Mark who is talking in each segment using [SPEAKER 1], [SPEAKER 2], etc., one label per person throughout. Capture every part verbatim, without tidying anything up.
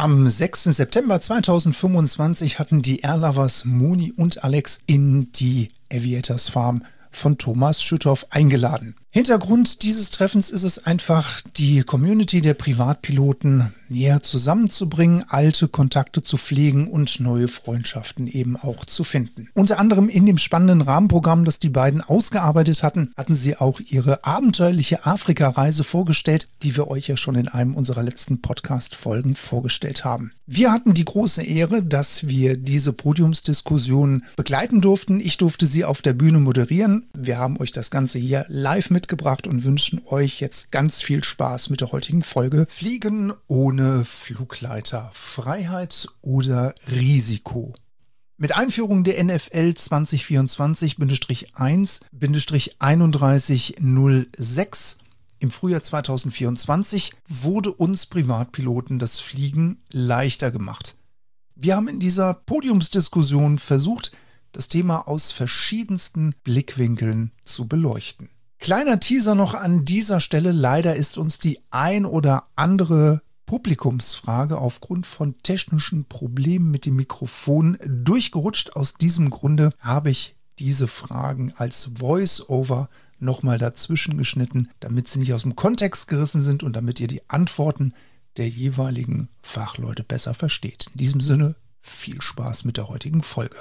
[SPEAKER 1] Am sechsten September zweitausendfünfundzwanzig hatten die Airlovers Moni und Alex in die Aviators Farm von Thomas Schütthoff eingeladen. Hintergrund dieses Treffens ist es einfach, die Community der Privatpiloten näher zusammenzubringen, alte Kontakte zu pflegen und neue Freundschaften eben auch zu finden. Unter anderem in dem spannenden Rahmenprogramm, das die beiden ausgearbeitet hatten, hatten sie auch ihre abenteuerliche Afrika-Reise vorgestellt, die wir euch ja schon in einem unserer letzten Podcast-Folgen vorgestellt haben. Wir hatten die große Ehre, dass wir diese Podiumsdiskussion begleiten durften. Ich durfte sie auf der Bühne moderieren. Wir haben euch das Ganze hier live mitgebracht und wünschen euch jetzt ganz viel Spaß mit der heutigen Folge Fliegen ohne Flugleiter. Freiheit oder Risiko? Mit Einführung der N F L zwanzig vierundzwanzig eins einunddreißig null sechs im Frühjahr zweitausendvierundzwanzig wurde uns Privatpiloten das Fliegen leichter gemacht. Wir haben in dieser Podiumsdiskussion versucht, das Thema aus verschiedensten Blickwinkeln zu beleuchten. Kleiner Teaser noch an dieser Stelle. Leider ist uns die ein oder andere Publikumsfrage aufgrund von technischen Problemen mit dem Mikrofon durchgerutscht. Aus diesem Grunde habe ich diese Fragen als Voice-Over nochmal dazwischen geschnitten, damit sie nicht aus dem Kontext gerissen sind und damit ihr die Antworten der jeweiligen Fachleute besser versteht. In diesem Sinne, viel Spaß mit der heutigen Folge.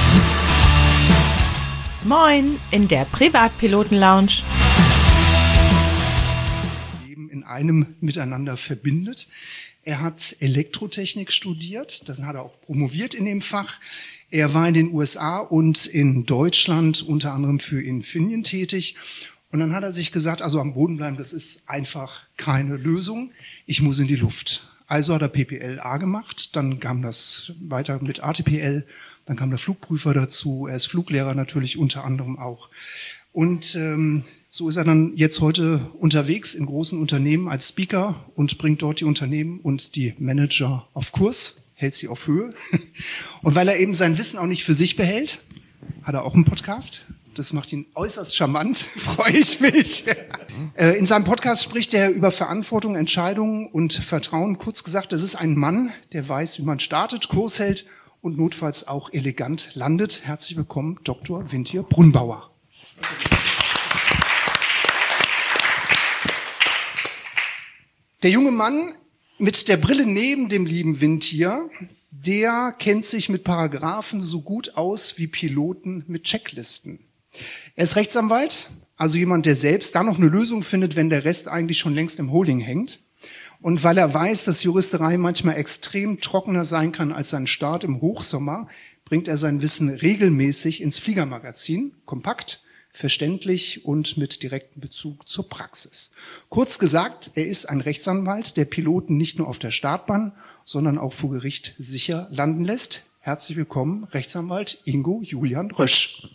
[SPEAKER 2] Moin in der Privatpiloten-Lounge.
[SPEAKER 3] Leben in einem miteinander verbindet. Er hat Elektrotechnik studiert, das hat er auch promoviert in dem Fach. Er war in den U S A und in Deutschland unter anderem für Infineon tätig. Und dann hat er sich gesagt, also am Boden bleiben, das ist einfach keine Lösung. Ich muss in die Luft. Also hat er P P L A gemacht, dann kam das weiter mit A T P L. Dann kam der Flugprüfer dazu, er ist Fluglehrer natürlich unter anderem auch. Und ähm, so ist er dann jetzt heute unterwegs in großen Unternehmen als Speaker und bringt dort die Unternehmen und die Manager auf Kurs, hält sie auf Höhe. Und weil er eben sein Wissen auch nicht für sich behält, hat er auch einen Podcast. Das macht ihn äußerst charmant, freue ich mich. In seinem Podcast spricht er über Verantwortung, Entscheidungen und Vertrauen. Kurz gesagt, das ist ein Mann, der weiß, wie man startet, Kurs hält und notfalls auch elegant landet. Herzlich willkommen, Doktor Winthier Brunbauer. Der junge Mann mit der Brille neben dem lieben Winthier, der kennt sich mit Paragraphen so gut aus wie Piloten mit Checklisten. Er ist Rechtsanwalt, also jemand, der selbst da noch eine Lösung findet, wenn der Rest eigentlich schon längst im Holding hängt. Und weil er weiß, dass Juristerei manchmal extrem trockener sein kann als sein Start im Hochsommer, bringt er sein Wissen regelmäßig ins Fliegermagazin, kompakt, verständlich und mit direktem Bezug zur Praxis. Kurz gesagt, er ist ein Rechtsanwalt, der Piloten nicht nur auf der Startbahn, sondern auch vor Gericht sicher landen lässt. Herzlich willkommen, Rechtsanwalt Ingo Julian Rösch.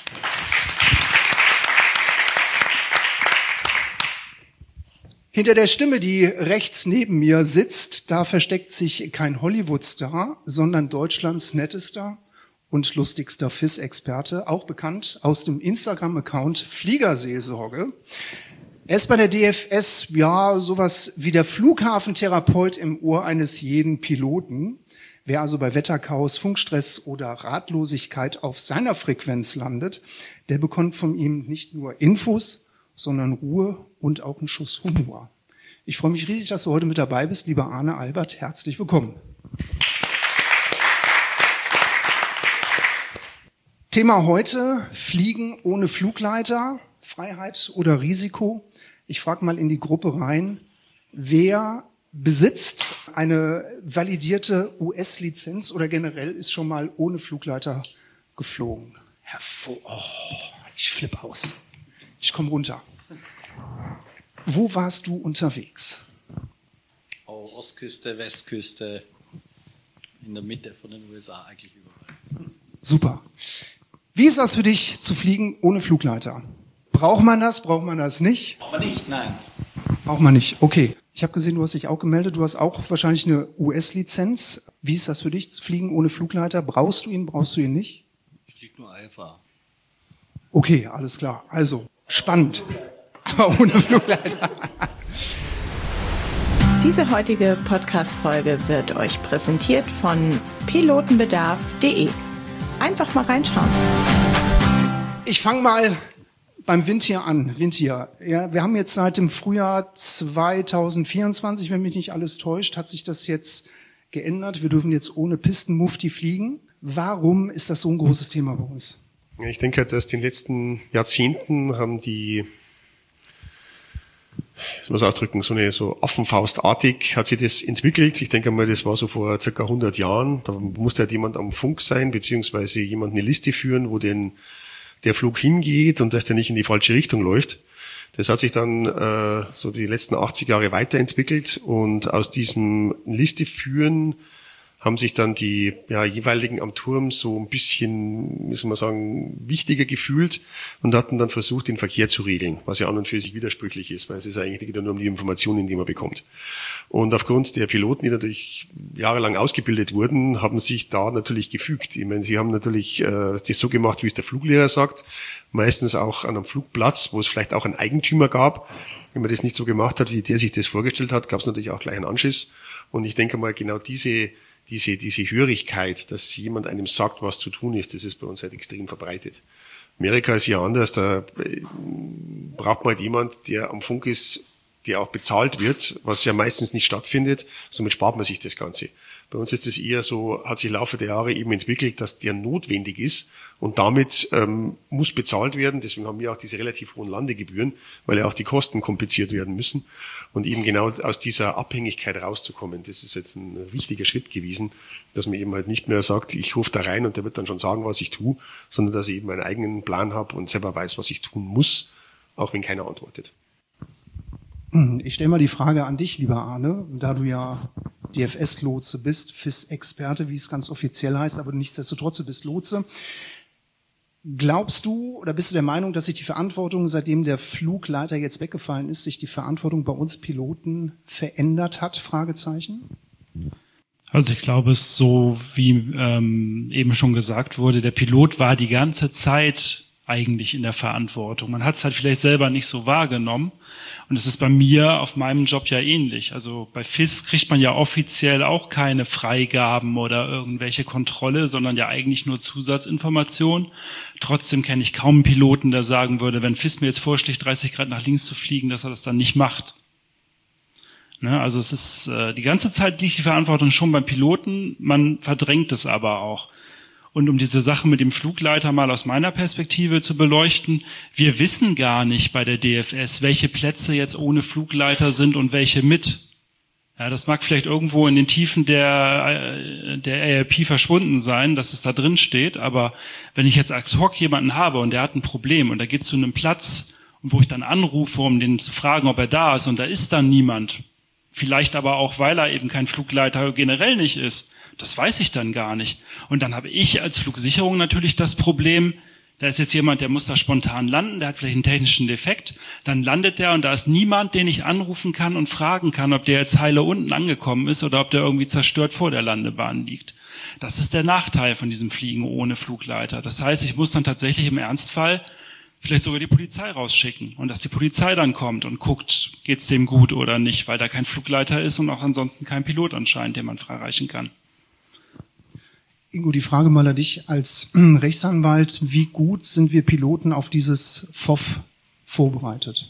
[SPEAKER 3] Hinter der Stimme, die rechts neben mir sitzt, da versteckt sich kein Hollywood-Star, sondern Deutschlands nettester und lustigster F I S-Experte, auch bekannt aus dem Instagram-Account Fliegerseelsorge. Er ist bei der D F S, ja, sowas wie der Flughafentherapeut im Ohr eines jeden Piloten. Wer also bei Wetterchaos, Funkstress oder Ratlosigkeit auf seiner Frequenz landet, der bekommt von ihm nicht nur Infos, sondern Ruhe und auch einen Schuss Humor. Ich freue mich riesig, dass du heute mit dabei bist, lieber Arne Albert. Herzlich willkommen. Thema heute, Fliegen ohne Flugleiter, Freiheit oder Risiko. Ich frage mal in die Gruppe rein, wer besitzt eine validierte U S-Lizenz oder generell ist schon mal ohne Flugleiter geflogen? Hervor, oh, ich flippe aus. Ich komme runter. Wo warst du unterwegs?
[SPEAKER 4] Oh, Ostküste, Westküste, in der Mitte von den U S A, eigentlich überall.
[SPEAKER 3] Super. Wie ist das für dich, zu fliegen ohne Flugleiter? Braucht man das? Braucht man das nicht?
[SPEAKER 4] Braucht man nicht, nein.
[SPEAKER 3] Braucht man nicht, okay. Ich habe gesehen, du hast dich auch gemeldet. Du hast auch wahrscheinlich eine U S-Lizenz. Wie ist das für dich, zu fliegen ohne Flugleiter? Brauchst du ihn, brauchst du ihn nicht?
[SPEAKER 4] Ich fliege nur I F A.
[SPEAKER 3] Okay, alles klar. Also, spannend. Aber ohne Flugleiter.
[SPEAKER 2] Diese heutige Podcast-Folge wird euch präsentiert von pilotenbedarf punkt de. Einfach mal reinschauen.
[SPEAKER 3] Ich fange mal beim Windtier an. Windtier. Ja, wir haben jetzt seit dem Frühjahr zwanzig vierundzwanzig, wenn mich nicht alles täuscht, hat sich das jetzt geändert. Wir dürfen jetzt ohne Pistenmufti fliegen. Warum ist das so ein großes Thema bei uns?
[SPEAKER 5] Ich denke, dass in den letzten Jahrzehnten haben die, wie soll man es ausdrücken, so eine so Affenfaustartig hat sich das entwickelt. Ich denke mal, das war so vor circa hundert Jahren. Da musste halt jemand am Funk sein, beziehungsweise jemand eine Liste führen, wo denn der Flug hingeht und dass der nicht in die falsche Richtung läuft. Das hat sich dann äh, so die letzten achtzig Jahre weiterentwickelt und aus diesem Liste führen haben sich dann die ja, jeweiligen am Turm so ein bisschen, wie soll man sagen, wichtiger gefühlt und hatten dann versucht, den Verkehr zu regeln, was ja an und für sich widersprüchlich ist, weil es ist eigentlich geht nur um die Informationen, die man bekommt. Und aufgrund der Piloten, die natürlich jahrelang ausgebildet wurden, haben sich da natürlich gefügt. Ich meine, sie haben natürlich äh, das so gemacht, wie es der Fluglehrer sagt, meistens auch an einem Flugplatz, wo es vielleicht auch einen Eigentümer gab. Wenn man das nicht so gemacht hat, wie der sich das vorgestellt hat, gab es natürlich auch gleich einen Anschiss. Und ich denke mal, genau diese Diese, diese Hörigkeit, dass jemand einem sagt, was zu tun ist, das ist bei uns halt extrem verbreitet. Amerika ist ja anders, da braucht man halt jemand, der am Funk ist, der auch bezahlt wird, was ja meistens nicht stattfindet, somit spart man sich das Ganze. Bei uns ist es eher so, hat sich im Laufe der Jahre eben entwickelt, dass der notwendig ist und damit ähm, muss bezahlt werden. Deswegen haben wir auch diese relativ hohen Landegebühren, weil ja auch die Kosten kompensiert werden müssen. Und eben genau aus dieser Abhängigkeit rauszukommen, das ist jetzt ein wichtiger Schritt gewesen, dass man eben halt nicht mehr sagt, ich rufe da rein und der wird dann schon sagen, was ich tue, sondern dass ich eben einen eigenen Plan habe und selber weiß, was ich tun muss, auch wenn keiner antwortet.
[SPEAKER 3] Ich stelle mal die Frage an dich, lieber Arne, da du ja D F S-Lotse bist, F I S-Experte, wie es ganz offiziell heißt, aber nichtsdestotrotz, du bist Lotse. Glaubst du oder bist du der Meinung, dass sich die Verantwortung, seitdem der Flugleiter jetzt weggefallen ist, sich die Verantwortung bei uns Piloten verändert hat? Fragezeichen.
[SPEAKER 6] Also ich glaube, es ist so, wie ähm, eben schon gesagt wurde, der Pilot war die ganze Zeit eigentlich in der Verantwortung. Man hat es halt vielleicht selber nicht so wahrgenommen. Und es ist bei mir auf meinem Job ja ähnlich. Also bei F I S kriegt man ja offiziell auch keine Freigaben oder irgendwelche Kontrolle, sondern ja eigentlich nur Zusatzinformationen. Trotzdem kenne ich kaum einen Piloten, der sagen würde, wenn F I S mir jetzt vorschlägt, dreißig Grad nach links zu fliegen, dass er das dann nicht macht. Ne? Also es ist äh, die ganze Zeit liegt die Verantwortung schon beim Piloten, man verdrängt es aber auch. Und um diese Sache mit dem Flugleiter mal aus meiner Perspektive zu beleuchten, wir wissen gar nicht bei der D F S, welche Plätze jetzt ohne Flugleiter sind und welche mit. Ja, das mag vielleicht irgendwo in den Tiefen der, der A R P verschwunden sein, dass es da drin steht, aber wenn ich jetzt ad hoc jemanden habe und der hat ein Problem und der geht zu einem Platz, wo ich dann anrufe, um den zu fragen, ob er da ist und da ist dann niemand, vielleicht aber auch, weil er eben kein Flugleiter generell nicht ist, das weiß ich dann gar nicht. Und dann habe ich als Flugsicherung natürlich das Problem, da ist jetzt jemand, der muss da spontan landen, der hat vielleicht einen technischen Defekt, dann landet der und da ist niemand, den ich anrufen kann und fragen kann, ob der jetzt heile unten angekommen ist oder ob der irgendwie zerstört vor der Landebahn liegt. Das ist der Nachteil von diesem Fliegen ohne Flugleiter. Das heißt, ich muss dann tatsächlich im Ernstfall vielleicht sogar die Polizei rausschicken und dass die Polizei dann kommt und guckt, geht's dem gut oder nicht, weil da kein Flugleiter ist und auch ansonsten kein Pilot anscheinend, den man freireichen kann.
[SPEAKER 3] Ingo, die Frage mal an dich als Rechtsanwalt. Wie gut sind wir Piloten auf dieses F O F vorbereitet?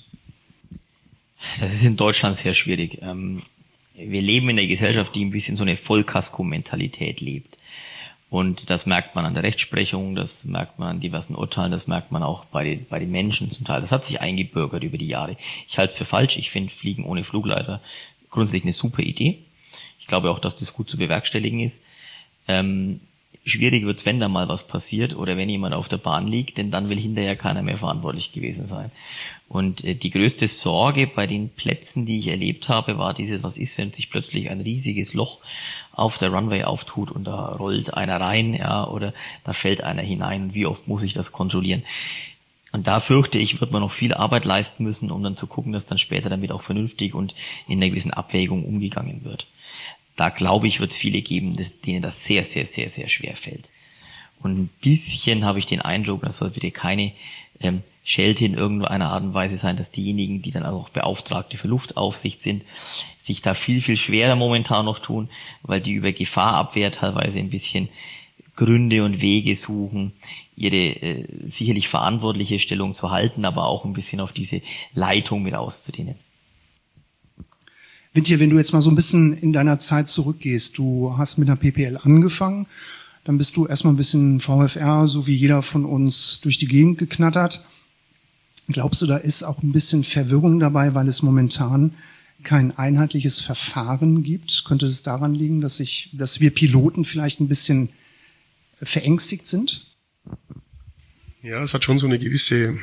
[SPEAKER 7] Das ist in Deutschland sehr schwierig. Wir leben in einer Gesellschaft, die ein bisschen so eine Vollkasko-Mentalität lebt. Und das merkt man an der Rechtsprechung, das merkt man an diversen Urteilen, das merkt man auch bei den, bei den Menschen zum Teil. Das hat sich eingebürgert über die Jahre. Ich halte es für falsch. Ich finde Fliegen ohne Flugleiter grundsätzlich eine super Idee. Ich glaube auch, dass das gut zu bewerkstelligen ist. Ähm, Schwierig wird's, wenn da mal was passiert oder wenn jemand auf der Bahn liegt, denn dann will hinterher keiner mehr verantwortlich gewesen sein. Und äh, die größte Sorge bei den Plätzen, die ich erlebt habe, war dieses, was ist, wenn sich plötzlich ein riesiges Loch auf der Runway auftut und da rollt einer rein, ja, oder da fällt einer hinein und wie oft muss ich das kontrollieren? Und da fürchte ich, wird man noch viel Arbeit leisten müssen, um dann zu gucken, dass dann später damit auch vernünftig und in einer gewissen Abwägung umgegangen wird. Da glaube ich, wird es viele geben, denen das sehr, sehr, sehr, sehr schwer fällt. Und ein bisschen habe ich den Eindruck, das soll bitte keine ähm, Schelte in irgendeiner Art und Weise sein, dass diejenigen, die dann auch Beauftragte für Luftaufsicht sind, sich da viel, viel schwerer momentan noch tun, weil die über Gefahrabwehr teilweise ein bisschen Gründe und Wege suchen, ihre äh, sicherlich verantwortliche Stellung zu halten, aber auch ein bisschen auf diese Leitung mit auszudehnen.
[SPEAKER 3] Wintje, wenn du jetzt mal so ein bisschen in deiner Zeit zurückgehst, du hast mit einer P P L angefangen, dann bist du erstmal ein bisschen V F R, so wie jeder von uns, durch die Gegend geknattert. Glaubst du, da ist auch ein bisschen Verwirrung dabei, weil es momentan kein einheitliches Verfahren gibt? Könnte es daran liegen, dass ich, dass wir Piloten vielleicht ein bisschen verängstigt sind?
[SPEAKER 5] Ja, es hat schon so eine gewisse,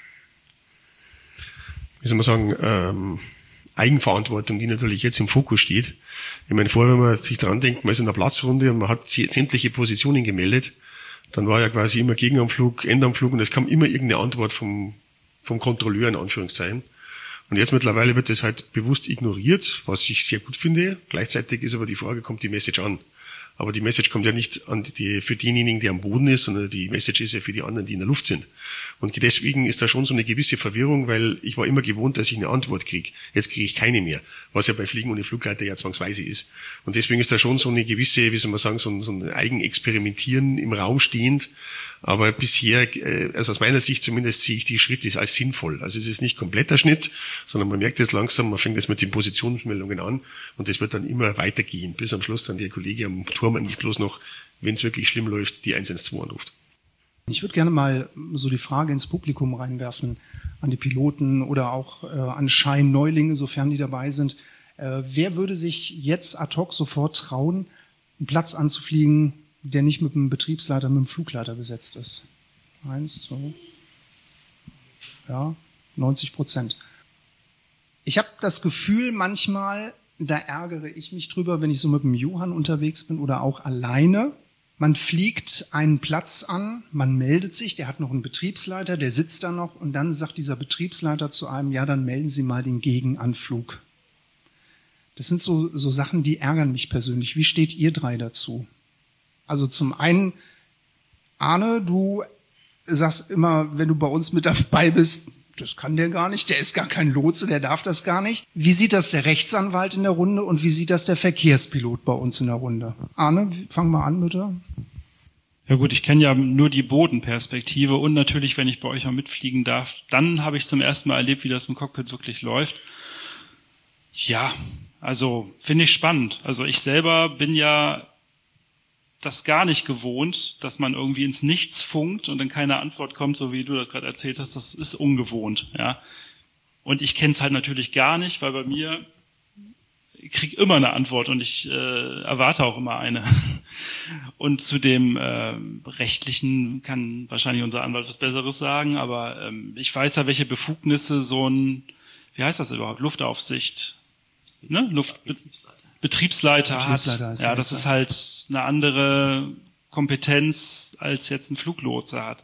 [SPEAKER 5] wie soll man sagen, ähm, Eigenverantwortung, die natürlich jetzt im Fokus steht. Ich meine, vorher, wenn man sich dran denkt, man ist in der Platzrunde und man hat sämtliche Positionen gemeldet, dann war ja quasi immer Gegenanflug, Endanflug und es kam immer irgendeine Antwort vom, vom Kontrolleur in Anführungszeichen. Und jetzt mittlerweile wird das halt bewusst ignoriert, was ich sehr gut finde. Gleichzeitig ist aber die Frage, kommt die Message an? Aber die Message kommt ja nicht an die, für denjenigen, der am Boden ist, sondern die Message ist ja für die anderen, die in der Luft sind. Und deswegen ist da schon so eine gewisse Verwirrung, weil ich war immer gewohnt, dass ich eine Antwort kriege. Jetzt kriege ich keine mehr, was ja bei Fliegen ohne Flugleiter ja zwangsweise ist. Und deswegen ist da schon so eine gewisse, wie soll man sagen, so ein, so ein Eigenexperimentieren im Raum stehend. Aber bisher, also aus meiner Sicht zumindest, sehe ich die Schritte als sinnvoll. Also es ist nicht kompletter Schnitt, sondern man merkt es langsam, man fängt jetzt mit den Positionsmeldungen an und das wird dann immer weitergehen, bis am Schluss dann der Kollege am Turm eigentlich bloß noch, wenn es wirklich schlimm läuft, die eins eins zwei anruft.
[SPEAKER 3] Ich würde gerne mal so die Frage ins Publikum reinwerfen, an die Piloten oder auch äh, an Scheinneulinge, sofern die dabei sind. Äh, wer würde sich jetzt ad hoc sofort trauen, einen Platz anzufliegen, der nicht mit einem Betriebsleiter, mit einem Flugleiter besetzt ist? Eins, zwei, ja, neunzig Prozent. Ich habe das Gefühl manchmal, da ärgere ich mich drüber, wenn ich so mit dem Johann unterwegs bin oder auch alleine. Man fliegt einen Platz an, man meldet sich, der hat noch einen Betriebsleiter, der sitzt da noch und dann sagt dieser Betriebsleiter zu einem, ja, dann melden Sie mal den Gegenanflug. Das sind so, so Sachen, die ärgern mich persönlich. Wie steht ihr drei dazu? Also zum einen, Arne, du sagst immer, wenn du bei uns mit dabei bist, das kann der gar nicht, der ist gar kein Lotse, der darf das gar nicht. Wie sieht das der Rechtsanwalt in der Runde und wie sieht das der Verkehrspilot bei uns in der Runde? Arne, fang mal an, bitte.
[SPEAKER 6] Ja gut, ich kenne ja nur die Bodenperspektive und natürlich, wenn ich bei euch mal mitfliegen darf, dann habe ich zum ersten Mal erlebt, wie das im Cockpit wirklich läuft. Ja, also finde ich spannend. Also ich selber bin ja das gar nicht gewohnt, dass man irgendwie ins Nichts funkt und dann keine Antwort kommt, so wie du das gerade erzählt hast. Das ist ungewohnt, ja. Und ich kenne es halt natürlich gar nicht, weil bei mir, ich kriege immer eine Antwort und ich äh, erwarte auch immer eine. Und zu dem äh, Rechtlichen kann wahrscheinlich unser Anwalt was Besseres sagen, aber ähm, ich weiß ja, welche Befugnisse so ein, wie heißt das überhaupt, Luftaufsicht, ne? Luft, Betriebsleiter, Betriebsleiter hat. Ja, das ist halt eine andere Kompetenz, als jetzt ein Fluglotse hat.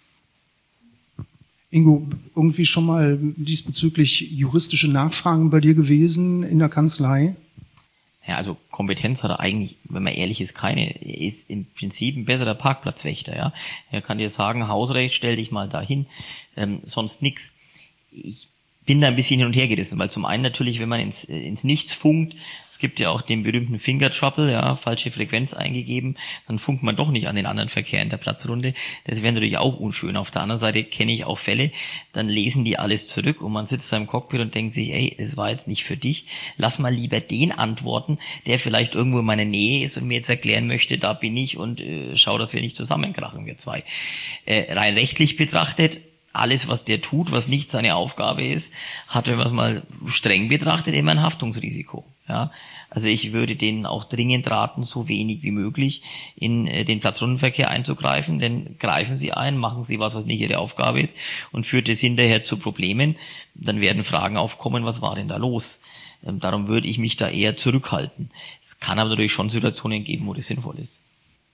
[SPEAKER 3] Ingo, irgendwie schon mal diesbezüglich juristische Nachfragen bei dir gewesen in der Kanzlei?
[SPEAKER 7] Ja, also Kompetenz hat er eigentlich, wenn man ehrlich ist, keine. Er ist im Prinzip ein besserer Parkplatzwächter, ja. Er kann dir sagen, Hausrecht, stell dich mal dahin, ähm, sonst nix. Ich bin da ein bisschen hin und her gerissen, weil zum einen natürlich, wenn man ins, ins Nichts funkt, es gibt ja auch den berühmten Finger Trouble, ja, falsche Frequenz eingegeben, dann funkt man doch nicht an den anderen Verkehr in der Platzrunde. Das wäre natürlich auch unschön. Auf der anderen Seite kenne ich auch Fälle, dann lesen die alles zurück und man sitzt da im Cockpit und denkt sich, ey, es war jetzt nicht für dich, lass mal lieber den antworten, der vielleicht irgendwo in meiner Nähe ist und mir jetzt erklären möchte, da bin ich und äh, schau, dass wir nicht zusammenkrachen, wir zwei. Äh, rein rechtlich betrachtet, alles, was der tut, was nicht seine Aufgabe ist, hat, wenn man es mal streng betrachtet, immer ein Haftungsrisiko. Ja, also ich würde denen auch dringend raten, so wenig wie möglich in äh, den Platzrundenverkehr einzugreifen, denn greifen sie ein, machen sie was, was nicht ihre Aufgabe ist und führt es hinterher zu Problemen, dann werden Fragen aufkommen, was war denn da los? Ähm, darum würde ich mich da eher zurückhalten. Es kann aber natürlich schon Situationen geben, wo das sinnvoll ist.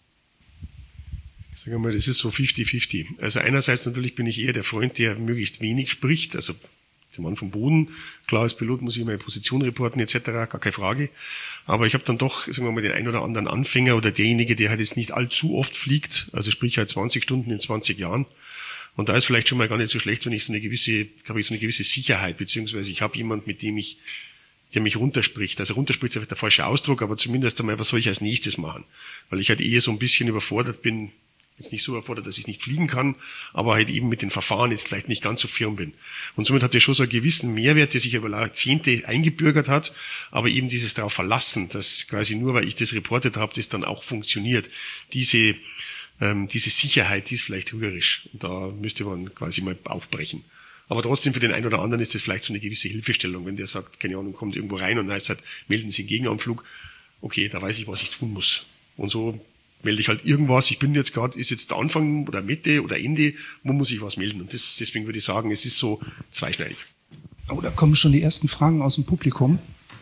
[SPEAKER 5] Sagen wir mal, das ist so fifty fifty. Also einerseits natürlich bin ich eher der Freund, der möglichst wenig spricht, also der Mann vom Boden. Klar, als Pilot muss ich meine Position reporten et cetera, gar keine Frage. Aber ich habe dann doch, sagen wir mal, den einen oder anderen Anfänger oder derjenige, der halt jetzt nicht allzu oft fliegt, also sprich halt zwanzig Stunden in zwanzig Jahren. Und da ist vielleicht schon mal gar nicht so schlecht, wenn ich so eine gewisse, habe ich so eine gewisse Sicherheit, beziehungsweise ich habe jemand, mit dem ich, der mich runterspricht. Also runterspricht ist vielleicht der falsche Ausdruck, aber zumindest einmal, was soll ich als nächstes machen? Weil ich halt eher so ein bisschen überfordert bin, jetzt nicht so erfordert, dass ich nicht fliegen kann, aber halt eben mit den Verfahren jetzt vielleicht nicht ganz so firm bin. Und somit hat er schon so einen gewissen Mehrwert, der sich über Jahrzehnte eingebürgert hat, aber eben dieses darauf verlassen, dass quasi nur, weil ich das reportet habe, das dann auch funktioniert. Diese, ähm, diese Sicherheit, die ist vielleicht trügerisch. Und da müsste man quasi mal aufbrechen. Aber trotzdem für den einen oder anderen ist das vielleicht so eine gewisse Hilfestellung, wenn der sagt, keine Ahnung, kommt irgendwo rein und heißt halt, melden Sie einen Gegenanflug. Okay, da weiß ich, was ich tun muss. Und so melde ich halt irgendwas, ich bin jetzt gerade, ist jetzt der Anfang oder Mitte oder Ende, wo muss ich was melden? Und das, deswegen würde ich sagen, es ist so zweischneidig.
[SPEAKER 3] Oh, da kommen schon die ersten Fragen aus dem Publikum.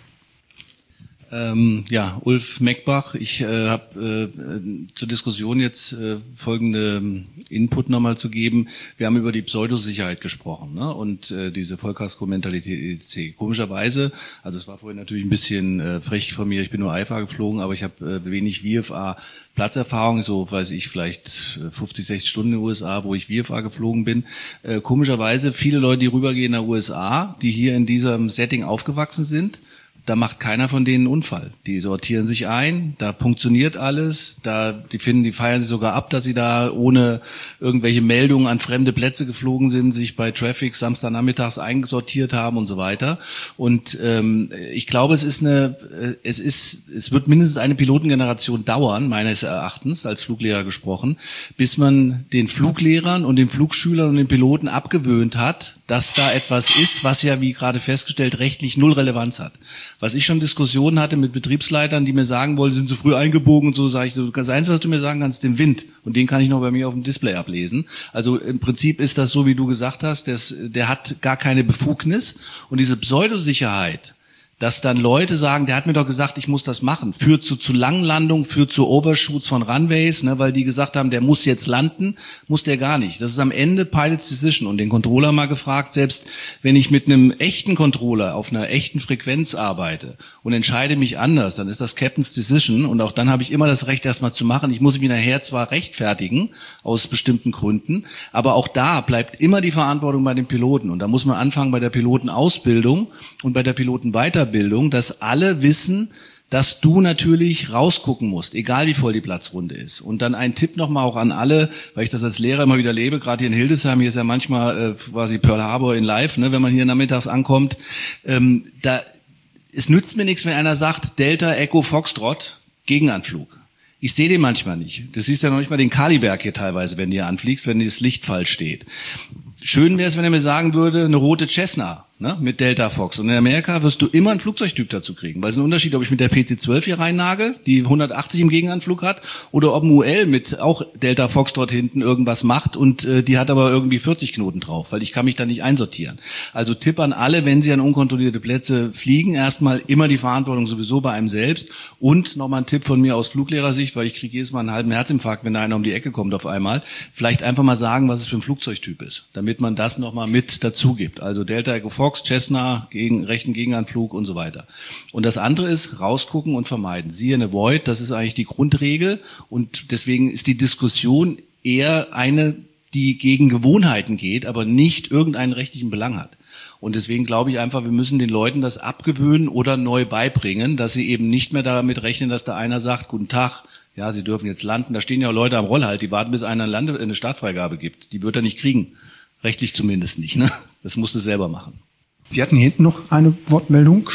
[SPEAKER 8] Ähm, ja, Ulf Meckbach, ich äh, habe äh, zur Diskussion jetzt äh, folgende Input nochmal zu geben. Wir haben über die Pseudosicherheit gesprochen, ne? Und äh, diese Vollkasko-Mentalität et cetera. Komischerweise, also es war vorhin natürlich ein bisschen äh, frech von mir, ich bin nur I F A geflogen, aber ich habe äh, wenig V F A Platzerfahrung, so weiß ich vielleicht fünfzig, sechzig Stunden in den U S A, wo ich V F A geflogen bin. Äh, komischerweise viele Leute, die rübergehen nach U S A, die hier in diesem Setting aufgewachsen sind, da macht keiner von denen einen Unfall. Die sortieren sich ein, da funktioniert alles, da die finden, die feiern sich sogar ab, dass sie da ohne irgendwelche Meldungen an fremde Plätze geflogen sind, sich bei Traffic Samstagnachmittags eingesortiert haben und so weiter. Und ähm, ich glaube, es ist eine, es ist, es wird mindestens eine Pilotengeneration dauern, meines Erachtens, als Fluglehrer gesprochen, bis man den Fluglehrern und den Flugschülern und den Piloten abgewöhnt hat, dass da etwas ist, was ja, wie gerade festgestellt, rechtlich null Relevanz hat. Was ich schon Diskussionen hatte mit Betriebsleitern, die mir sagen wollen, sind zu früh eingebogen und so, sage ich, das Einzige, was du mir sagen kannst, ist den Wind. Und den kann ich noch bei mir auf dem Display ablesen. Also im Prinzip ist das so, wie du gesagt hast, das, der hat gar keine Befugnis. Und diese Pseudosicherheit, dass dann Leute sagen, der hat mir doch gesagt, ich muss das machen, führt zu zu langen Landungen, führt zu Overshoots von Runways, ne, weil die gesagt haben, der muss jetzt landen, muss der gar nicht. Das ist am Ende Pilot's Decision. Und den Controller mal gefragt, selbst wenn ich mit einem echten Controller auf einer echten Frequenz arbeite und entscheide mich anders, dann ist das Captain's Decision und auch dann habe ich immer das Recht, erstmal zu machen. Ich muss mich nachher zwar rechtfertigen, aus bestimmten Gründen, aber auch da bleibt immer die Verantwortung bei den Piloten. Und da muss man anfangen bei der Pilotenausbildung und bei der Pilotenweiterbildung, Bildung, dass alle wissen, dass du natürlich rausgucken musst, egal wie voll die Platzrunde ist. Und dann ein Tipp nochmal auch an alle, weil ich das als Lehrer immer wieder lebe, gerade hier in Hildesheim, hier ist ja manchmal äh, quasi Pearl Harbor in live, ne, wenn man hier nachmittags ankommt. Ähm, da, es nützt mir nichts, wenn einer sagt, Delta Echo Foxtrot, Gegenanflug. Ich sehe den manchmal nicht. Das siehst ja noch nicht mal den Kaliberg hier teilweise, wenn du hier anfliegst, wenn das Licht falsch steht. Schön wäre es, wenn er mir sagen würde, eine rote Cessna, ne, mit Delta Fox. Und in Amerika wirst du immer einen Flugzeugtyp dazu kriegen. Weil es ist ein Unterschied, ob ich mit der P C zwölf hier reinnagel, die hundertachtzig im Gegenanflug hat, oder ob ein U L mit auch Delta Fox dort hinten irgendwas macht und äh, die hat aber irgendwie vierzig Knoten drauf, weil ich kann mich da nicht einsortieren. Also Tipp an alle, wenn sie an unkontrollierte Plätze fliegen, erstmal immer die Verantwortung sowieso bei einem selbst. Und nochmal ein Tipp von mir aus Fluglehrersicht, weil ich kriege jedes Mal einen halben Herzinfarkt, wenn da einer um die Ecke kommt auf einmal. Vielleicht einfach mal sagen, was es für ein Flugzeugtyp ist, damit man das nochmal mit dazu gibt. Also Delta Echo Fox, Cessna, gegen, rechten Gegenanflug und so weiter. Und das andere ist, rausgucken und vermeiden. Siehe eine Void, das ist eigentlich die Grundregel und deswegen ist die Diskussion eher eine, die gegen Gewohnheiten geht, aber nicht irgendeinen rechtlichen Belang hat. Und deswegen glaube ich einfach, wir müssen den Leuten das abgewöhnen oder neu beibringen, dass sie eben nicht mehr damit rechnen, dass da einer sagt, guten Tag, ja, Sie dürfen jetzt landen. Da stehen ja auch Leute am Rollhalt, die warten, bis einer eine, Lande, eine Startfreigabe gibt. Die wird er nicht kriegen. Rechtlich zumindest nicht, ne? Das musst du selber machen.
[SPEAKER 3] Wir hatten hier hinten noch eine Wortmeldung.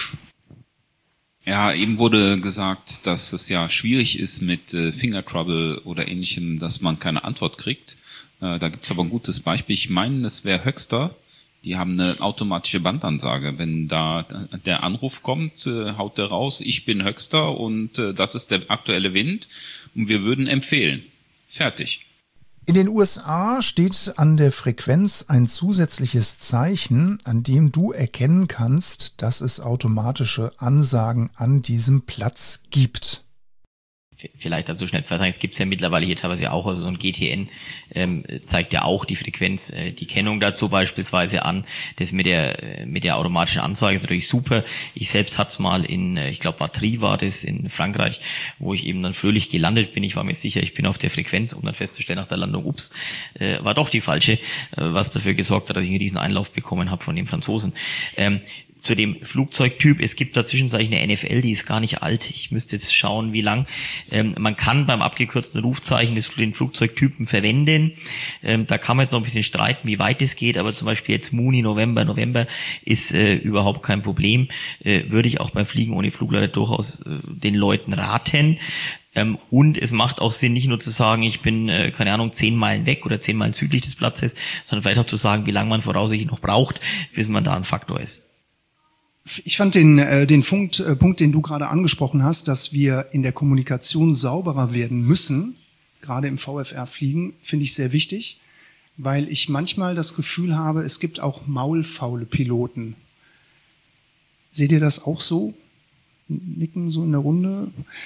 [SPEAKER 9] Ja, eben wurde gesagt, dass es ja schwierig ist mit äh, Finger Trouble oder Ähnlichem, dass man keine Antwort kriegt. Äh, da gibt's aber ein gutes Beispiel. Ich meine, es wäre Höxter. Die haben eine automatische Bandansage. Wenn da der Anruf kommt, äh, haut der raus, ich bin Höxter und äh, das ist der aktuelle Wind und wir würden empfehlen. Fertig.
[SPEAKER 1] In den U S A steht an der Frequenz ein zusätzliches Zeichen, an dem du erkennen kannst, dass es automatische Ansagen an diesem Platz gibt.
[SPEAKER 7] Vielleicht dazu schnell zwei Sachen. Es gibt ja mittlerweile hier teilweise auch, also so ein G T N ähm, zeigt ja auch die Frequenz, äh, die Kennung dazu beispielsweise an. Das mit der mit der automatischen Anzeige ist natürlich super. Ich selbst hatte es mal in, ich glaube Vatry war das in Frankreich, wo ich eben dann fröhlich gelandet bin. Ich war mir sicher, ich bin auf der Frequenz, um dann festzustellen nach der Landung, ups, äh, war doch die falsche, äh, was dafür gesorgt hat, dass ich einen riesen Einlauf bekommen habe von den Franzosen. Ähm, Zu dem Flugzeugtyp, es gibt da zwischenzeitlich eine N F L, die ist gar nicht alt. Ich müsste jetzt schauen, wie lang. Ähm, man kann beim abgekürzten Rufzeichen des, den Flugzeugtypen verwenden. Ähm, da kann man jetzt noch ein bisschen streiten, wie weit es geht, aber zum Beispiel jetzt Muni, November, November ist äh, überhaupt kein Problem. Äh, würde ich auch beim Fliegen ohne Flugleiter durchaus äh, den Leuten raten. Ähm, und es macht auch Sinn, nicht nur zu sagen, ich bin, äh, keine Ahnung, zehn Meilen weg oder zehn Meilen südlich des Platzes, sondern vielleicht auch zu sagen, wie lange man voraussichtlich noch braucht, bis man da ein Faktor ist.
[SPEAKER 3] Ich fand den, äh, den Punkt, äh, Punkt, den du gerade angesprochen hast, dass wir in der Kommunikation sauberer werden müssen, gerade im V F R-Fliegen, finde ich sehr wichtig, weil ich manchmal das Gefühl habe, es gibt auch maulfaule Piloten. Seht ihr das auch so? Nicken so in der Runde?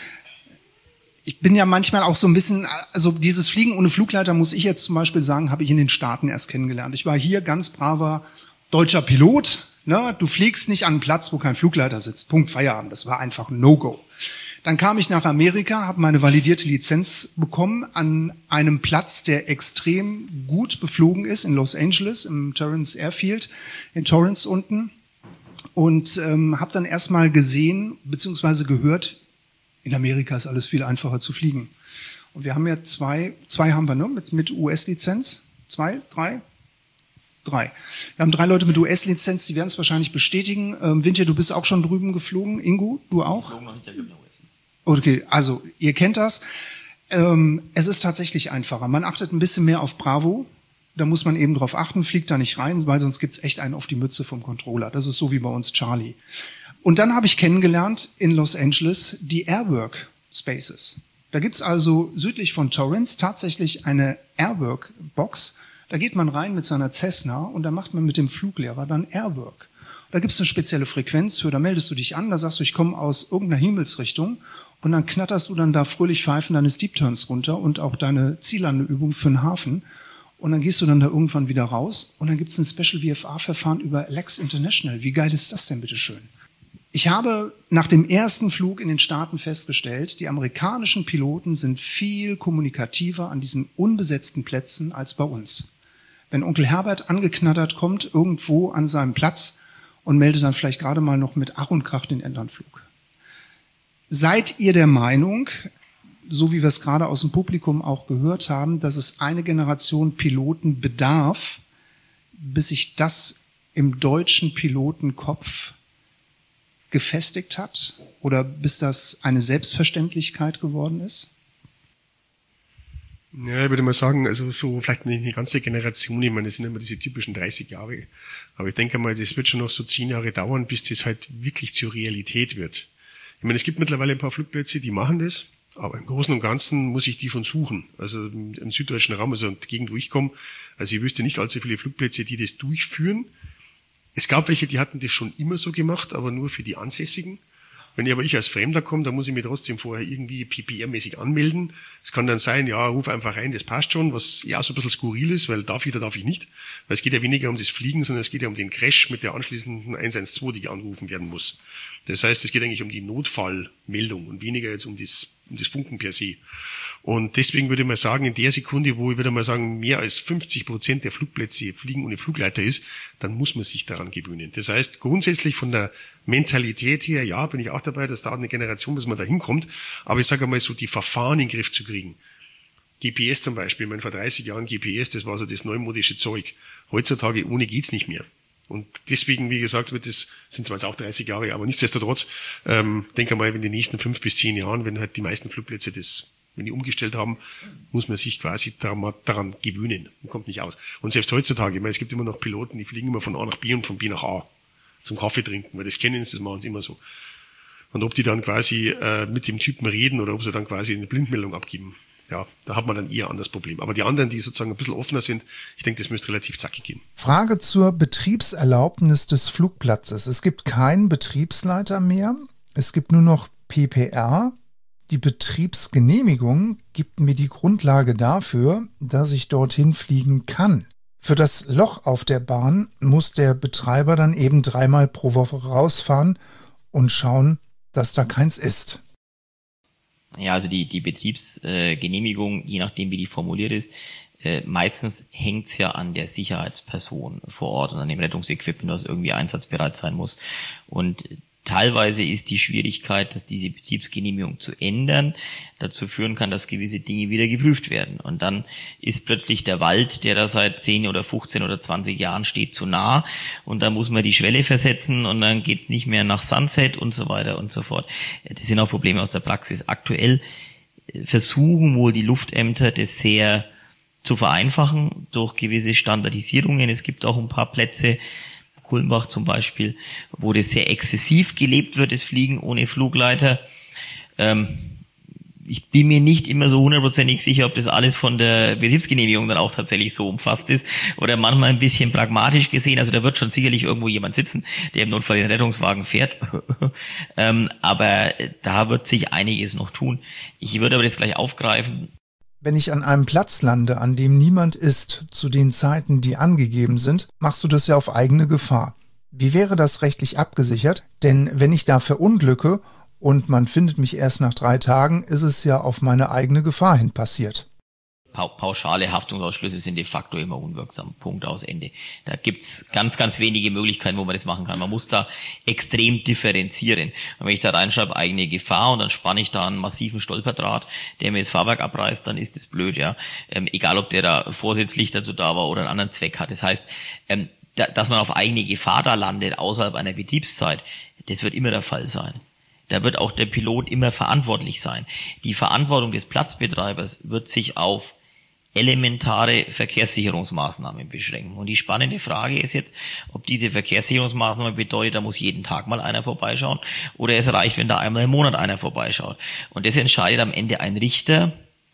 [SPEAKER 3] Ich bin ja manchmal auch so ein bisschen, also dieses Fliegen ohne Flugleiter, muss ich jetzt zum Beispiel sagen, habe ich in den Staaten erst kennengelernt. Ich war hier ganz braver deutscher Pilot. Ne, du fliegst nicht an einen Platz, wo kein Flugleiter sitzt. Punkt, Feierabend. Das war einfach ein No-Go. Dann kam ich nach Amerika, habe meine validierte Lizenz bekommen an einem Platz, der extrem gut beflogen ist, in Los Angeles, im Torrance Airfield, in Torrance unten. Und ähm, habe dann erstmal gesehen, beziehungsweise gehört, in Amerika ist alles viel einfacher zu fliegen. Und wir haben ja zwei, zwei haben wir, ne, mit, mit U S-Lizenz. Zwei, drei? Drei. Wir haben drei Leute mit U S-Lizenz, die werden es wahrscheinlich bestätigen. Ähm, Wintje, du bist auch schon drüben geflogen. Ingo, du auch? Okay, also ihr kennt das. Ähm, es ist tatsächlich einfacher. Man achtet ein bisschen mehr auf Bravo. Da muss man eben drauf achten, fliegt da nicht rein, weil sonst gibt's echt einen auf die Mütze vom Controller. Das ist so wie bei uns Charlie. Und dann habe ich kennengelernt in Los Angeles die Airwork Spaces. Da gibt's also südlich von Torrance tatsächlich eine Airwork Box. Da geht man rein mit seiner Cessna und da macht man mit dem Fluglehrer dann Airwork. Da gibt's eine spezielle Frequenz für, da meldest du dich an, da sagst du, ich komme aus irgendeiner Himmelsrichtung und dann knatterst du dann da fröhlich pfeifen deine Steep Turns runter und auch deine Ziellandeübung für den Hafen und dann gehst du dann da irgendwann wieder raus und dann gibt's ein Special V F A-Verfahren über Lex International. Wie geil ist das denn, bitteschön? Ich habe nach dem ersten Flug in den Staaten festgestellt, die amerikanischen Piloten sind viel kommunikativer an diesen unbesetzten Plätzen als bei uns. Wenn Onkel Herbert angeknattert kommt, irgendwo an seinem Platz und meldet dann vielleicht gerade mal noch mit Ach und Krach den Endanflug. Seid ihr der Meinung, so wie wir es gerade aus dem Publikum auch gehört haben, dass es eine Generation Piloten bedarf, bis sich das im deutschen Pilotenkopf gefestigt hat oder bis das eine Selbstverständlichkeit geworden ist?
[SPEAKER 5] Ja, ich würde mal sagen, also so vielleicht nicht eine ganze Generation, ich meine, das sind immer diese typischen dreißig Jahre. Aber ich denke mal, das wird schon noch so zehn Jahre dauern, bis das halt wirklich zur Realität wird. Ich meine, es gibt mittlerweile ein paar Flugplätze, die machen das, aber im Großen und Ganzen muss ich die schon suchen. Also im süddeutschen Raum, also in der Gegend, wo ich komme, also ich wüsste nicht allzu viele Flugplätze, die das durchführen. Es gab welche, die hatten das schon immer so gemacht, aber nur für die Ansässigen. Wenn ich aber ich als Fremder komme, dann muss ich mich trotzdem vorher irgendwie P P R-mäßig anmelden. Es kann dann sein, ja, ruf einfach rein, das passt schon, was ja so ein bisschen skurril ist, weil darf ich, da darf ich nicht. Weil es geht ja weniger um das Fliegen, sondern es geht ja um den Crash mit der anschließenden eins eins zwei, die angerufen werden muss. Das heißt, es geht eigentlich um die Notfallmeldung und weniger jetzt um das, um das Funken per se. Und deswegen würde ich mal sagen, in der Sekunde, wo ich würde mal sagen, mehr als fünfzig Prozent der Flugplätze Fliegen ohne Flugleiter ist, dann muss man sich daran gewöhnen. Das heißt, grundsätzlich von der Mentalität her, ja, bin ich auch dabei, das dauert eine Generation, bis man da hinkommt. Aber ich sage einmal so, die Verfahren in den Griff zu kriegen. G P S zum Beispiel, ich meine, vor dreißig Jahren G P S, das war so das neumodische Zeug. Heutzutage ohne geht's nicht mehr. Und deswegen, wie gesagt, wird das, sind zwar jetzt auch dreißig Jahre, aber nichtsdestotrotz, ähm, denke mal, in den nächsten fünf bis zehn Jahren, wenn halt die meisten Flugplätze das, wenn die umgestellt haben, muss man sich quasi daran, daran gewöhnen. Man kommt nicht aus. Und selbst heutzutage, ich meine, es gibt immer noch Piloten, die fliegen immer von A nach B und von B nach A zum Kaffee trinken, weil das kennen sie, das machen sie immer so. Und ob die dann quasi äh, mit dem Typen reden oder ob sie dann quasi eine Blindmeldung abgeben, ja, da hat man dann eher an das Problem. Aber die anderen, die sozusagen ein bisschen offener sind, ich denke, das müsste relativ zackig gehen.
[SPEAKER 1] Frage zur Betriebserlaubnis des Flugplatzes. Es gibt keinen Betriebsleiter mehr. Es gibt nur noch P P R. Die Betriebsgenehmigung gibt mir die Grundlage dafür, dass ich dorthin fliegen kann. Für das Loch auf der Bahn muss der Betreiber dann eben dreimal pro Woche rausfahren und schauen, dass da keins ist.
[SPEAKER 7] Ja, also die, die Betriebsgenehmigung, je nachdem wie die formuliert ist, äh, meistens hängt's ja an der Sicherheitsperson vor Ort und an dem Rettungsequipment, das irgendwie einsatzbereit sein muss. Und teilweise ist die Schwierigkeit, dass diese Betriebsgenehmigung zu ändern, dazu führen kann, dass gewisse Dinge wieder geprüft werden. Und dann ist plötzlich der Wald, der da seit zehn oder fünfzehn oder zwanzig Jahren steht, zu nah. Und da muss man die Schwelle versetzen und dann geht's nicht mehr nach Sunset und so weiter und so fort. Das sind auch Probleme aus der Praxis. Aktuell versuchen wohl die Luftämter, das sehr zu vereinfachen durch gewisse Standardisierungen. Es gibt auch ein paar Plätze, Kulmbach zum Beispiel, wo das sehr exzessiv gelebt wird, das Fliegen ohne Flugleiter. Ähm, ich bin mir nicht immer so hundertprozentig sicher, ob das alles von der Betriebsgenehmigung dann auch tatsächlich so umfasst ist oder manchmal ein bisschen pragmatisch gesehen. Also da wird schon sicherlich irgendwo jemand sitzen, der im Notfall den Rettungswagen fährt. ähm, aber da wird sich einiges noch tun. Ich würde aber das gleich aufgreifen.
[SPEAKER 1] Wenn ich an einem Platz lande, an dem niemand ist, zu den Zeiten, die angegeben sind, machst du das ja auf eigene Gefahr. Wie wäre das rechtlich abgesichert? Denn wenn ich da verunglücke und man findet mich erst nach drei Tagen, ist es ja auf meine eigene Gefahr hin passiert.
[SPEAKER 7] Pauschale Haftungsausschlüsse sind de facto immer unwirksam. Punkt, aus, Ende. Da gibt's ganz, ganz wenige Möglichkeiten, wo man das machen kann. Man muss da extrem differenzieren. Und wenn ich da reinschreibe, eigene Gefahr, und dann spanne ich da einen massiven Stolperdraht, der mir das Fahrwerk abreißt, dann ist das blöd, ja. Ähm, egal, ob der da vorsätzlich dazu da war oder einen anderen Zweck hat. Das heißt, ähm, da, dass man auf eigene Gefahr da landet, außerhalb einer Betriebszeit, das wird immer der Fall sein. Da wird auch der Pilot immer verantwortlich sein. Die Verantwortung des Platzbetreibers wird sich auf elementare Verkehrssicherungsmaßnahmen beschränken. Und die spannende Frage ist jetzt, ob diese Verkehrssicherungsmaßnahmen bedeutet, da muss jeden Tag mal einer vorbeischauen, oder es reicht, wenn da einmal im Monat einer vorbeischaut. Und das entscheidet am Ende ein Richter,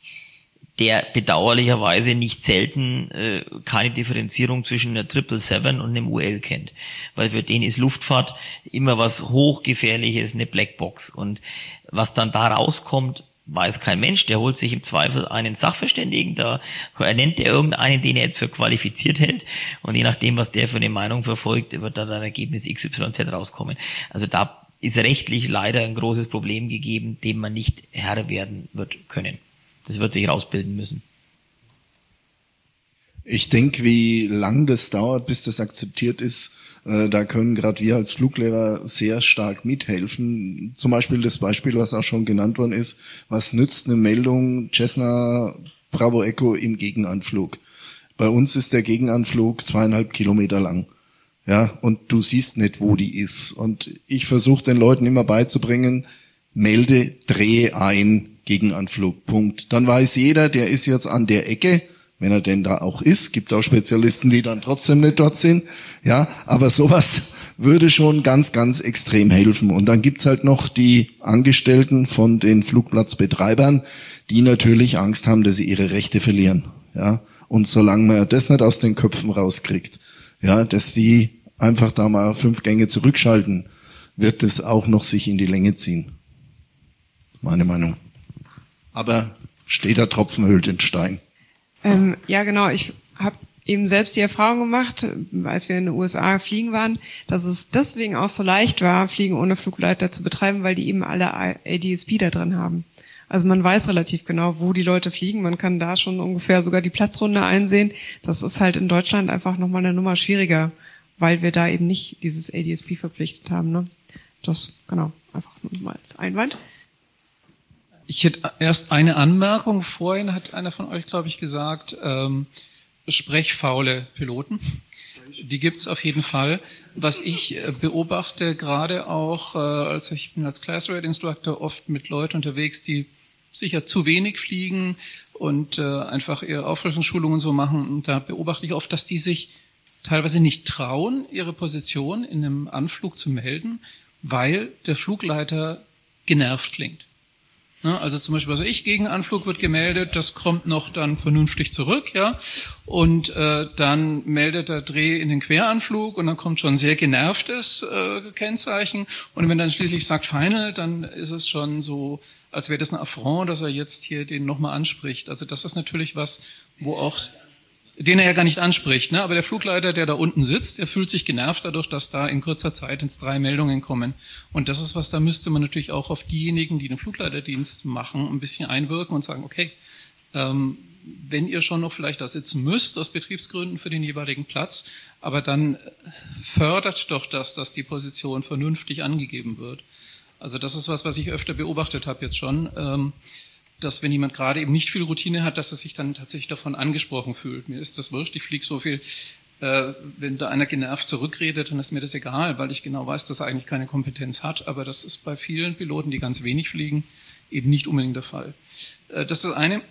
[SPEAKER 7] der bedauerlicherweise nicht selten äh, keine Differenzierung zwischen einer sieben sieben sieben und einem U L kennt. Weil für den ist Luftfahrt immer was Hochgefährliches, eine Blackbox. Und was dann da rauskommt, weiß kein Mensch. Der holt sich im Zweifel einen Sachverständigen, da ernennt er irgendeinen, den er jetzt für qualifiziert hält. Und je nachdem, was der für eine Meinung verfolgt, wird da ein Ergebnis X Y Z rauskommen. Also da ist rechtlich leider ein großes Problem gegeben, dem man nicht Herr werden wird können. Das wird sich rausbilden müssen.
[SPEAKER 10] Ich denke, wie lang das dauert, bis das akzeptiert ist, äh, da können gerade wir als Fluglehrer sehr stark mithelfen. Zum Beispiel das Beispiel, was auch schon genannt worden ist, was nützt eine Meldung Cessna Bravo Echo im Gegenanflug? Bei uns ist der Gegenanflug zweieinhalb Kilometer lang. Ja, und du siehst nicht, wo die ist. Und ich versuche den Leuten immer beizubringen, melde, drehe ein, Gegenanflug, Punkt. Dann weiß jeder, der ist jetzt an der Ecke, wenn er denn da auch ist. Gibt auch Spezialisten, die dann trotzdem nicht dort sind. Ja, aber sowas würde schon ganz, ganz extrem helfen. Und dann gibt's halt noch die Angestellten von den Flugplatzbetreibern, die natürlich Angst haben, dass sie ihre Rechte verlieren. Ja, und solange man das nicht aus den Köpfen rauskriegt, ja, dass die einfach da mal fünf Gänge zurückschalten, wird es auch noch sich in die Länge ziehen. Meine Meinung. Aber steht der Tropfen höhlt den Stein.
[SPEAKER 11] Ähm, ja, genau. Ich habe eben selbst die Erfahrung gemacht, als wir in den U S A fliegen waren, dass es deswegen auch so leicht war, Fliegen ohne Flugleiter zu betreiben, weil die eben alle A D S P da drin haben. Also man weiß relativ genau, wo die Leute fliegen. Man kann da schon ungefähr sogar die Platzrunde einsehen. Das ist halt in Deutschland einfach nochmal eine Nummer schwieriger, weil wir da eben nicht dieses A D S P verpflichtet haben. Ne? Das, genau, einfach nur mal als Einwand.
[SPEAKER 12] Ich hätte erst eine Anmerkung. Vorhin hat einer von euch, glaube ich, gesagt, ähm, sprechfaule Piloten. Die gibt's auf jeden Fall. Was ich äh, beobachte, gerade auch, äh, als ich bin als Class Rate Instructor oft mit Leuten unterwegs, die sicher zu wenig fliegen und äh, einfach ihre Auffrischungsschulungen so machen. Und da beobachte ich oft, dass die sich teilweise nicht trauen, ihre Position in einem Anflug zu melden, weil der Flugleiter genervt klingt. Also zum Beispiel, also ich Gegenanflug wird gemeldet, das kommt noch dann vernünftig zurück, ja, und äh, dann meldet der Dreh in den Queranflug und dann kommt schon sehr genervtes äh, Kennzeichen und wenn dann schließlich sagt Final, dann ist es schon so als wäre das ein Affront, dass er jetzt hier den nochmal anspricht. Also das ist natürlich was, wo auch, den er ja gar nicht anspricht, ne? Aber der Flugleiter, der da unten sitzt, der fühlt sich genervt dadurch, dass da in kurzer Zeit ins drei Meldungen kommen. Und das ist was, da müsste man natürlich auch auf diejenigen, die den Flugleiterdienst machen, ein bisschen einwirken und sagen, okay, ähm, wenn ihr schon noch vielleicht da sitzen müsst, aus Betriebsgründen für den jeweiligen Platz, aber dann fördert doch das, dass die Position vernünftig angegeben wird. Also das ist was, was ich öfter beobachtet habe jetzt schon, ähm, dass wenn jemand gerade eben nicht viel Routine hat, dass er sich dann tatsächlich davon angesprochen fühlt. Mir ist das wurscht, ich fliege so viel, äh, wenn da einer genervt zurückredet, dann ist mir das egal, weil ich genau weiß, dass er eigentlich keine Kompetenz hat. Aber das ist bei vielen Piloten, die ganz wenig fliegen, eben nicht unbedingt der Fall. Äh, das ist das eine.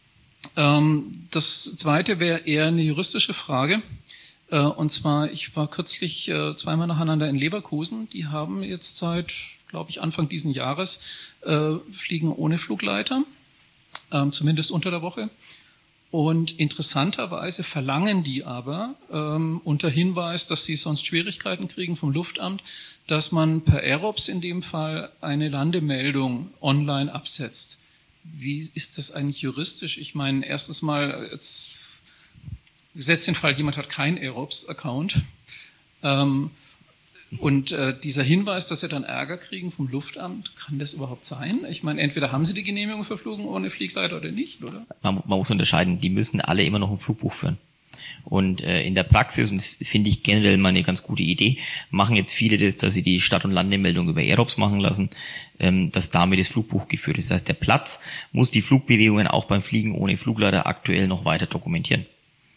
[SPEAKER 12] Ähm, das zweite wäre eher eine juristische Frage. Äh, und zwar, ich war kürzlich äh, zweimal nacheinander in Leverkusen. Die haben jetzt seit, glaube ich, Anfang diesen Jahres äh, Fliegen ohne Flugleiter. Ähm, zumindest unter der Woche. Und interessanterweise verlangen die aber ähm, unter Hinweis, dass sie sonst Schwierigkeiten kriegen vom Luftamt, dass man per Aerops in dem Fall eine Landemeldung online absetzt. Wie ist das eigentlich juristisch? Ich meine, erstens mal, jetzt gesetzt den Fall, jemand hat keinen Aerops-Account. Ähm, Und äh, dieser Hinweis, dass sie dann Ärger kriegen vom Luftamt, kann das überhaupt sein? Ich meine, entweder haben sie die Genehmigung für Flügen ohne Fliegleiter oder nicht, oder?
[SPEAKER 7] Man, man muss unterscheiden, die müssen alle immer noch ein Flugbuch führen. Und äh, in der Praxis, und das finde ich generell mal eine ganz gute Idee, machen jetzt viele das, dass sie die Start- und Landemeldung über Aerops machen lassen, ähm, dass damit das Flugbuch geführt ist. Das heißt, der Platz muss die Flugbewegungen auch beim Fliegen ohne Flugleiter aktuell noch weiter dokumentieren.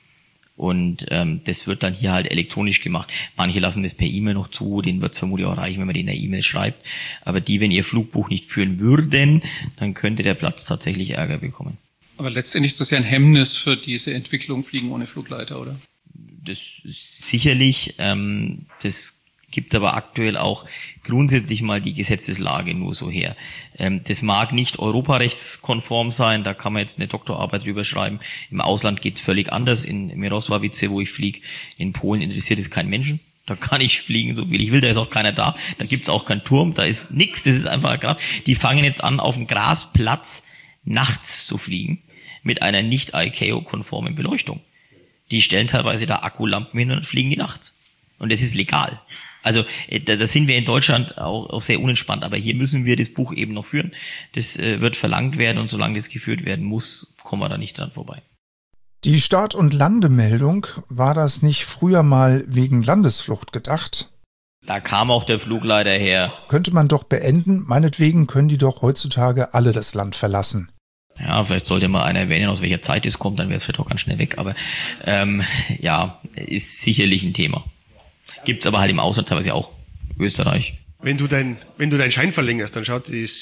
[SPEAKER 7] Und ähm, das wird dann hier halt elektronisch gemacht. Manche lassen das per E-Mail noch zu, denen wird es vermutlich auch reichen, wenn man den in der E-Mail schreibt. Aber die, wenn ihr Flugbuch nicht führen würden, dann könnte der Platz tatsächlich Ärger bekommen.
[SPEAKER 12] Aber letztendlich ist das ja ein Hemmnis für diese Entwicklung Fliegen ohne Flugleiter, oder?
[SPEAKER 7] Das sicherlich, ähm, das gibt aber aktuell auch grundsätzlich mal die Gesetzeslage nur so her. Ähm, das mag nicht europarechtskonform sein, da kann man jetzt eine Doktorarbeit drüber schreiben. Im Ausland geht's völlig anders. In Mirosławice, wo ich fliege, in Polen interessiert es keinen Menschen. Da kann ich fliegen, so viel ich will, da ist auch keiner da. Da gibt's auch keinen Turm, da ist nix, das ist einfach Gras. Die fangen jetzt an, auf dem Grasplatz nachts zu fliegen mit einer nicht I C A O-konformen Beleuchtung. Die stellen teilweise da Akkulampen hin und fliegen die nachts. Und das ist legal. Also da, da sind wir in Deutschland auch, auch sehr unentspannt, aber hier müssen wir das Buch eben noch führen. Das äh, wird verlangt werden und solange das geführt werden muss, kommen wir da nicht dran vorbei.
[SPEAKER 1] Die Start- und Landemeldung, war das nicht früher mal wegen Landesflucht gedacht?
[SPEAKER 7] Da kam auch der Flugleiter her.
[SPEAKER 1] Könnte man doch beenden, meinetwegen können die doch heutzutage alle das Land verlassen.
[SPEAKER 7] Ja, vielleicht sollte mal einer erwähnen, aus welcher Zeit es kommt, dann wäre es vielleicht auch ganz schnell weg, aber ähm, ja, ist sicherlich ein Thema. Gibt's aber halt im Ausland teilweise auch. Österreich.
[SPEAKER 5] Wenn du dein, wenn du deinen Schein verlängerst, dann schaut das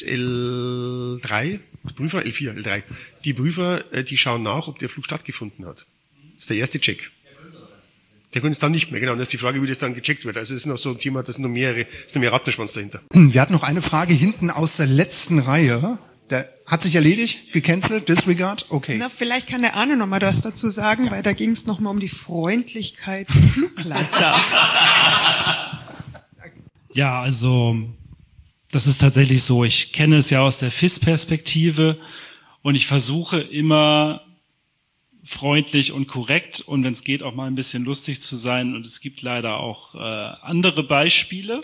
[SPEAKER 5] L drei, Prüfer, L vier, L drei. Die Prüfer, die schauen nach, ob der Flug stattgefunden hat. Das ist der erste Check. Der können es dann nicht mehr, genau. Und das ist die Frage, wie das dann gecheckt wird. Also es ist noch so ein Thema, das sind noch mehrere, es ist noch mehr Rattenschwanz dahinter.
[SPEAKER 3] Wir hatten noch eine Frage hinten aus der letzten Reihe. Der hat sich erledigt, gecancelt, disregard, okay.
[SPEAKER 11] Na, vielleicht kann der Arne noch mal was dazu sagen, weil da ging es noch mal um die Freundlichkeit der Flugleiter.
[SPEAKER 6] Ja, also das ist tatsächlich so. Ich kenne es ja aus der F I S-Perspektive und ich versuche immer freundlich und korrekt und wenn es geht auch mal ein bisschen lustig zu sein. Und es gibt leider auch äh, andere Beispiele.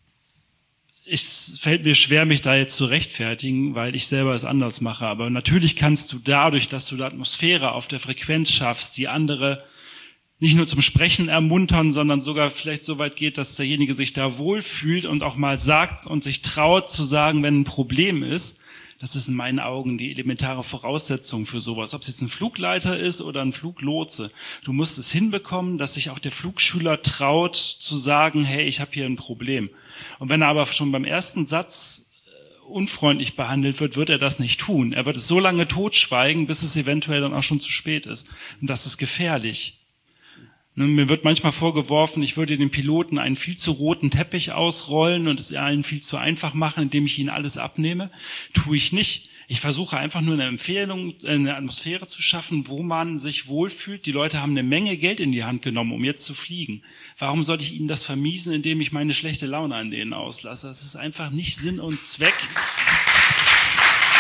[SPEAKER 6] Es fällt mir schwer, mich da jetzt zu rechtfertigen, weil ich selber es anders mache. Aber natürlich kannst du dadurch, dass du die Atmosphäre auf der Frequenz schaffst, die andere nicht nur zum Sprechen ermuntern, sondern sogar vielleicht so weit geht, dass derjenige sich da wohlfühlt und auch mal sagt und sich traut zu sagen, wenn ein Problem ist. Das ist in meinen Augen die elementare Voraussetzung für sowas. Ob es jetzt ein Flugleiter ist oder ein Fluglotse. Du musst es hinbekommen, dass sich auch der Flugschüler traut zu sagen, hey, ich habe hier ein Problem. Und wenn er aber schon beim ersten Satz unfreundlich behandelt wird, wird er das nicht tun. Er wird es so lange totschweigen, bis es eventuell dann auch schon zu spät ist. Und das ist gefährlich. Mir wird manchmal vorgeworfen, ich würde den Piloten einen viel zu roten Teppich ausrollen und es allen viel zu einfach machen, indem ich ihnen alles abnehme. Tue ich nicht. Ich versuche einfach nur eine Empfehlung, eine Atmosphäre zu schaffen, wo man sich wohlfühlt. Die Leute haben eine Menge Geld in die Hand genommen, um jetzt zu fliegen. Warum sollte ich ihnen das vermiesen, indem ich meine schlechte Laune an denen auslasse? Das ist einfach nicht Sinn und Zweck.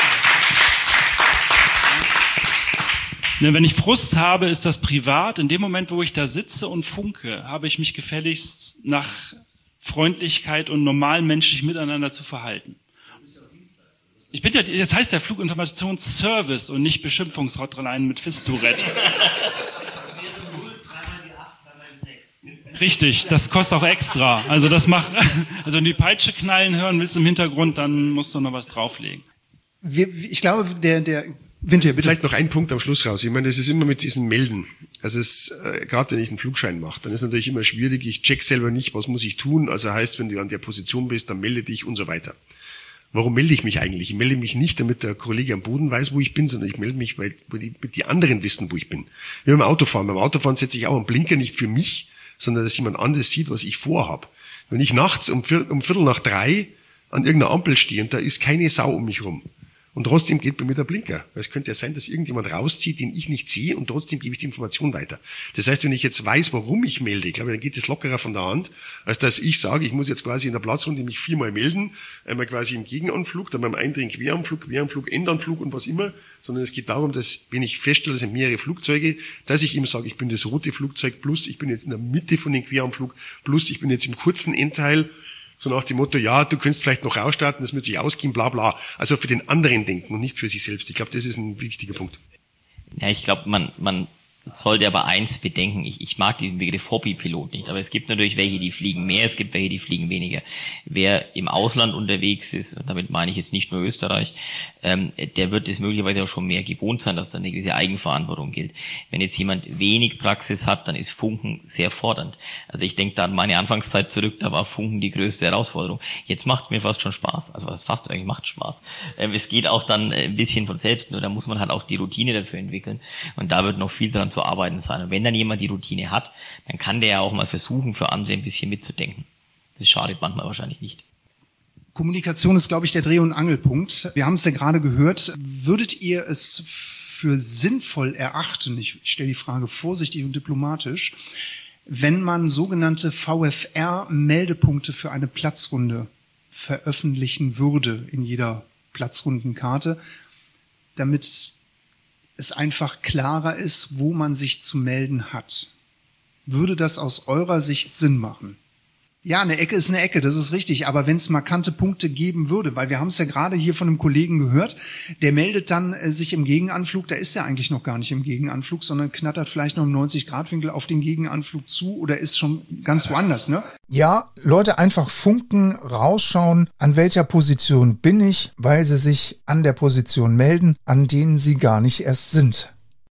[SPEAKER 6] Wenn ich Frust habe, ist das privat. In dem Moment, wo ich da sitze und funke, habe ich mich gefälligst nach Freundlichkeit und normalen menschlich miteinander zu verhalten. Ich bin ja, jetzt heißt der Fluginformationsservice und nicht Beschimpfungshotline mit Fist-Tourette. Richtig, das kostet auch extra. Also das macht, also wenn du die Peitsche knallen hören willst im Hintergrund, dann musst du noch was drauflegen.
[SPEAKER 3] Wir, ich glaube, der, der Winter, bitte.
[SPEAKER 5] Vielleicht noch ein Punkt am Schluss raus. Ich meine, das ist immer mit diesen Melden. Also es, äh, gerade wenn ich einen Flugschein mache, dann ist es natürlich immer schwierig. Ich check selber nicht, was muss ich tun. Also heißt, wenn du an der Position bist, dann melde dich und so weiter. Warum melde ich mich eigentlich? Ich melde mich nicht, damit der Kollege am Boden weiß, wo ich bin, sondern ich melde mich, weil die, die anderen wissen, wo ich bin. Wie beim Autofahren. Beim Autofahren setze ich auch einen Blinker nicht für mich, sondern dass jemand anderes sieht, was ich vorhab. Wenn ich nachts um, um Viertel nach drei an irgendeiner Ampel stehe und da ist keine Sau um mich rum, und trotzdem geht bei mir der Blinker. Weil es könnte ja sein, dass irgendjemand rauszieht, den ich nicht sehe, und trotzdem gebe ich die Information weiter. Das heißt, wenn ich jetzt weiß, warum ich melde, ich glaube, dann geht es lockerer von der Hand, als dass ich sage, ich muss jetzt quasi in der Platzrunde mich viermal melden, einmal quasi im Gegenanflug, dann beim Eindringen Queranflug, Queranflug, Endanflug und was immer, sondern es geht darum, dass, wenn ich feststelle, es sind mehrere Flugzeuge, dass ich ihm sage, ich bin das rote Flugzeug plus, ich bin jetzt in der Mitte von dem Queranflug plus, ich bin jetzt im kurzen Endteil, so nach dem Motto, ja, du könntest vielleicht noch rausstarten, das wird sich ausgehen, bla bla. Also für den anderen denken und nicht für sich selbst. Ich glaube, das ist ein wichtiger Punkt.
[SPEAKER 7] Ja, ich glaube, man, man sollte aber eins bedenken. Ich, ich mag diesen Begriff Hobbypilot nicht, aber es gibt natürlich welche, die fliegen mehr, es gibt welche, die fliegen weniger. Wer im Ausland unterwegs ist, und damit meine ich jetzt nicht nur Österreich, ähm, der wird es möglicherweise auch schon mehr gewohnt sein, dass dann eine gewisse Eigenverantwortung gilt. Wenn jetzt jemand wenig Praxis hat, dann ist Funken sehr fordernd. Also ich denke da an meine Anfangszeit zurück, da war Funken die größte Herausforderung. Jetzt macht es mir fast schon Spaß, also was fast eigentlich macht Spaß. Ähm, es geht auch dann ein bisschen von selbst, nur da muss man halt auch die Routine dafür entwickeln, und da wird noch viel dran zu arbeiten sein. Und wenn dann jemand die Routine hat, dann kann der ja auch mal versuchen, für andere ein bisschen mitzudenken. Das schadet manchmal wahrscheinlich nicht.
[SPEAKER 3] Kommunikation ist, glaube ich, der Dreh- und Angelpunkt. Wir haben es ja gerade gehört. Würdet ihr es für sinnvoll erachten, ich stelle die Frage vorsichtig und diplomatisch, wenn man sogenannte V F R-Meldepunkte für eine Platzrunde veröffentlichen würde in jeder Platzrundenkarte, damit es einfach klarer ist, wo man sich zu melden hat? Würde das aus eurer Sicht Sinn machen? Ja, eine Ecke ist eine Ecke, das ist richtig. Aber wenn es markante Punkte geben würde, weil wir haben es ja gerade hier von einem Kollegen gehört, der meldet dann äh, sich im Gegenanflug, da ist er eigentlich noch gar nicht im Gegenanflug, sondern knattert vielleicht noch im neunzig Grad Winkel auf den Gegenanflug zu oder ist schon ganz woanders, ne?
[SPEAKER 1] Ja, Leute einfach funken, rausschauen, an welcher Position bin ich, weil sie sich an der Position melden, an denen sie gar nicht erst sind.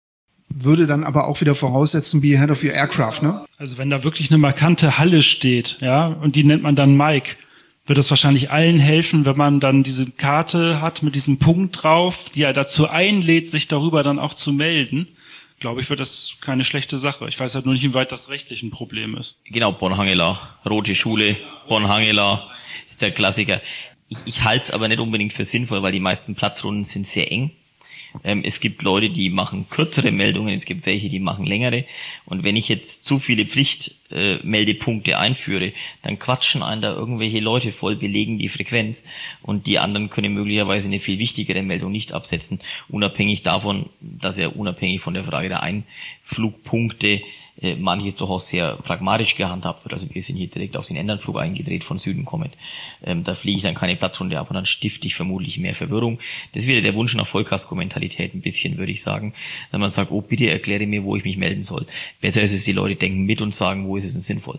[SPEAKER 3] Würde dann aber auch wieder voraussetzen, be ahead of your aircraft, ne?
[SPEAKER 6] Also wenn da wirklich eine markante Halle steht, ja, und die nennt man dann Mike, wird das wahrscheinlich allen helfen, wenn man dann diese Karte hat mit diesem Punkt drauf, die ja dazu einlädt, sich darüber dann auch zu melden. Glaube ich, wird das keine schlechte Sache. Ich weiß halt nur nicht, wie weit das rechtlich ein Problem ist.
[SPEAKER 7] Genau, Bonn-Hangela, Rote Schule, Bonn-Hangela ist der Klassiker. Ich, ich halte es aber nicht unbedingt für sinnvoll, weil die meisten Platzrunden sind sehr eng. Ähm, es gibt Leute, die machen kürzere Meldungen, es gibt welche, die machen längere. Und wenn ich jetzt zu viele Pflichtmeldepunkte äh, einführe, dann quatschen einen da irgendwelche Leute voll, belegen die Frequenz. Und die anderen können möglicherweise eine viel wichtigere Meldung nicht absetzen, unabhängig davon, dass er unabhängig von der Frage der Einflugpunkte äh, manches doch auch sehr pragmatisch gehandhabt wird. Also wir sind hier direkt auf den Endanflug eingedreht, von Süden kommend. Ähm, da fliege ich dann keine Platzrunde ab und dann stifte ich vermutlich mehr Verwirrung. Das wäre der Wunsch nach Vollkasko-Mentalität ein bisschen, würde ich sagen. Wenn man sagt, oh, bitte erkläre mir, wo ich mich melden soll. Besser ist es, die Leute denken mit und sagen, wo ist es denn sinnvoll.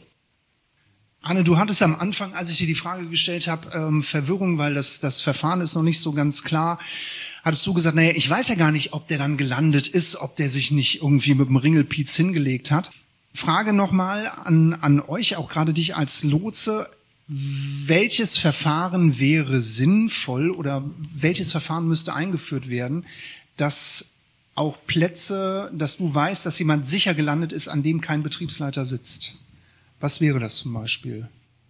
[SPEAKER 3] Anne, du hattest am Anfang, als ich dir die Frage gestellt habe, ähm, Verwirrung, weil das, das Verfahren ist noch nicht so ganz klar, hattest du gesagt, naja, ich weiß ja gar nicht, ob der dann gelandet ist, ob der sich nicht irgendwie mit dem Ringelpiez hingelegt hat. Frage nochmal an, an euch, auch gerade dich als Lotse, welches Verfahren wäre sinnvoll oder welches Verfahren müsste eingeführt werden, dass auch Plätze, dass du weißt, dass jemand sicher gelandet ist, an dem kein Betriebsleiter sitzt? Was wäre das zum Beispiel?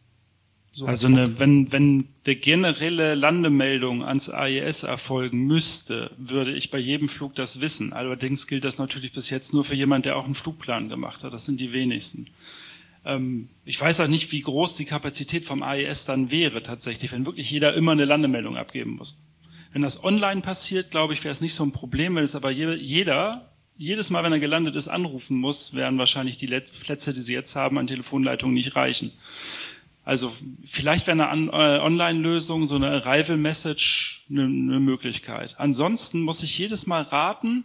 [SPEAKER 3] So
[SPEAKER 6] also eine, wenn, wenn der generelle Landemeldung ans A I S erfolgen müsste, würde ich bei jedem Flug das wissen. Allerdings gilt das natürlich bis jetzt nur für jemanden, der auch einen Flugplan gemacht hat. Das sind die wenigsten. Ähm, ich weiß auch nicht, wie groß die Kapazität vom A I S dann wäre tatsächlich, wenn wirklich jeder immer eine Landemeldung abgeben muss. Wenn das online passiert, glaube ich, wäre es nicht so ein Problem. Wenn es aber jeder jedes Mal, wenn er gelandet ist, anrufen muss, werden wahrscheinlich die Plätze, die sie jetzt haben, an Telefonleitungen nicht reichen. Also vielleicht wäre eine äh, Online-Lösung, so eine Arrival-Message, eine, eine Möglichkeit. Ansonsten muss ich jedes Mal raten,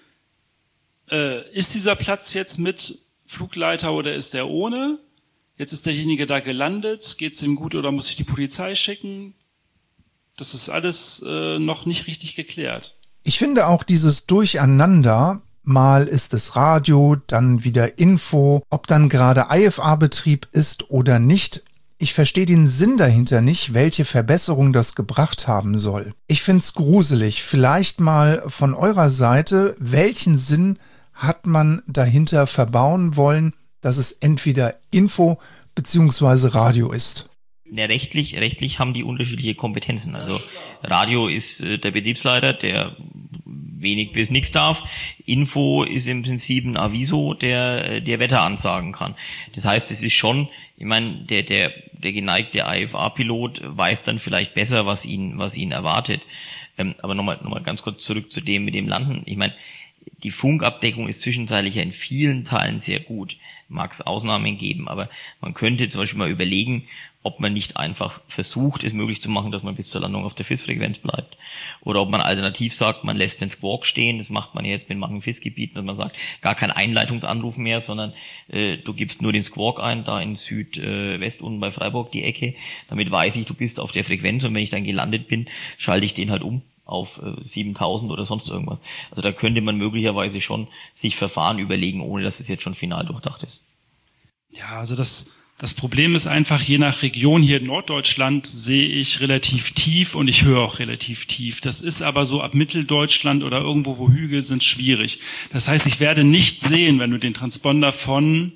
[SPEAKER 6] äh, ist dieser Platz jetzt mit Flugleiter oder ist der ohne? Jetzt ist derjenige da gelandet, geht's ihm gut oder muss ich die Polizei schicken? Das ist alles äh, noch nicht richtig geklärt.
[SPEAKER 1] Ich finde auch dieses Durcheinander, mal ist es Radio, dann wieder Info, ob dann gerade I F A-Betrieb ist oder nicht. Ich verstehe den Sinn dahinter nicht, welche Verbesserung das gebracht haben soll. Ich find's gruselig. Vielleicht mal von eurer Seite, welchen Sinn hat man dahinter verbauen wollen, dass es entweder Info bzw. Radio ist?
[SPEAKER 7] Ja, rechtlich, rechtlich haben die unterschiedliche Kompetenzen. Also Radio ist äh, der Betriebsleiter, der wenig bis nichts darf. Info ist im Prinzip ein Aviso, der der Wetter ansagen kann. Das heißt, es ist schon, ich meine, der der der geneigte I F A-Pilot weiß dann vielleicht besser, was ihn was ihn erwartet. Ähm, aber nochmal nochmal ganz kurz zurück zu dem mit dem Landen. Ich meine, die Funkabdeckung ist zwischenzeitlich ja in vielen Teilen sehr gut. Mag es Ausnahmen geben, aber man könnte zum Beispiel mal überlegen, ob man nicht einfach versucht, es möglich zu machen, dass man bis zur Landung auf der F I S-Frequenz bleibt. Oder ob man alternativ sagt, man lässt den Squawk stehen, das macht man jetzt mit manchen F I S-Gebieten, dass man sagt, gar kein Einleitungsanruf mehr, sondern äh, du gibst nur den Squawk ein, da in Südwest unten bei Freiburg die Ecke. Damit weiß ich, du bist auf der Frequenz und wenn ich dann gelandet bin, schalte ich den halt um auf äh, siebentausend oder sonst irgendwas. Also da könnte man möglicherweise schon sich Verfahren überlegen, ohne dass es jetzt schon final durchdacht ist.
[SPEAKER 6] Ja, also das... Das Problem ist einfach, je nach Region hier in Norddeutschland sehe ich relativ tief und ich höre auch relativ tief. Das ist aber so ab Mitteldeutschland oder irgendwo, wo Hügel sind, schwierig. Das heißt, ich werde nicht sehen, wenn du den Transponder von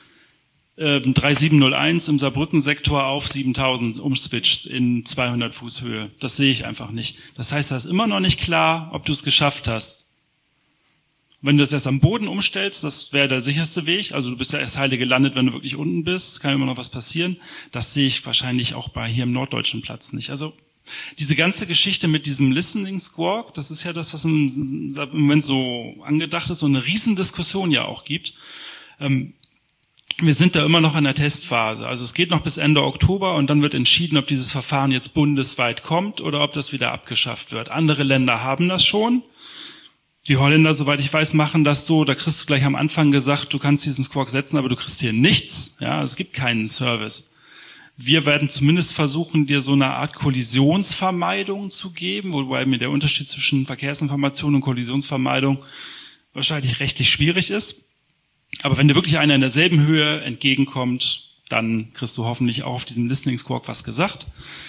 [SPEAKER 6] äh, drei sieben null eins im Saarbrücken-Sektor auf siebentausend umswitcht in zweihundert Fuß Höhe. Das sehe ich einfach nicht. Das heißt, da ist immer noch nicht klar, ob du es geschafft hast. Wenn du das erst am Boden umstellst, das wäre der sicherste Weg. Also du bist ja erst heile gelandet, wenn du wirklich unten bist. Kann immer noch was passieren. Das sehe ich wahrscheinlich auch bei hier im norddeutschen Platz nicht. Also diese ganze Geschichte mit diesem Listening Squawk, das ist ja das, was im Moment so angedacht ist und eine Riesendiskussion ja auch gibt. Ähm, wir sind da immer noch in der Testphase. Also es geht noch bis Ende Oktober und dann wird entschieden, ob dieses Verfahren jetzt bundesweit kommt oder ob das wieder abgeschafft wird. Andere Länder haben das schon. Die Holländer, soweit ich weiß, machen das so, da kriegst du gleich am Anfang gesagt, du kannst diesen Squawk setzen, aber du kriegst hier nichts. Ja, es gibt keinen Service. Wir werden zumindest versuchen, dir so eine Art Kollisionsvermeidung zu geben, wobei mir der Unterschied zwischen Verkehrsinformation und Kollisionsvermeidung wahrscheinlich rechtlich schwierig ist. Aber wenn dir wirklich einer in derselben Höhe entgegenkommt, dann kriegst du hoffentlich auch auf diesem Listening Squawk was gesagt.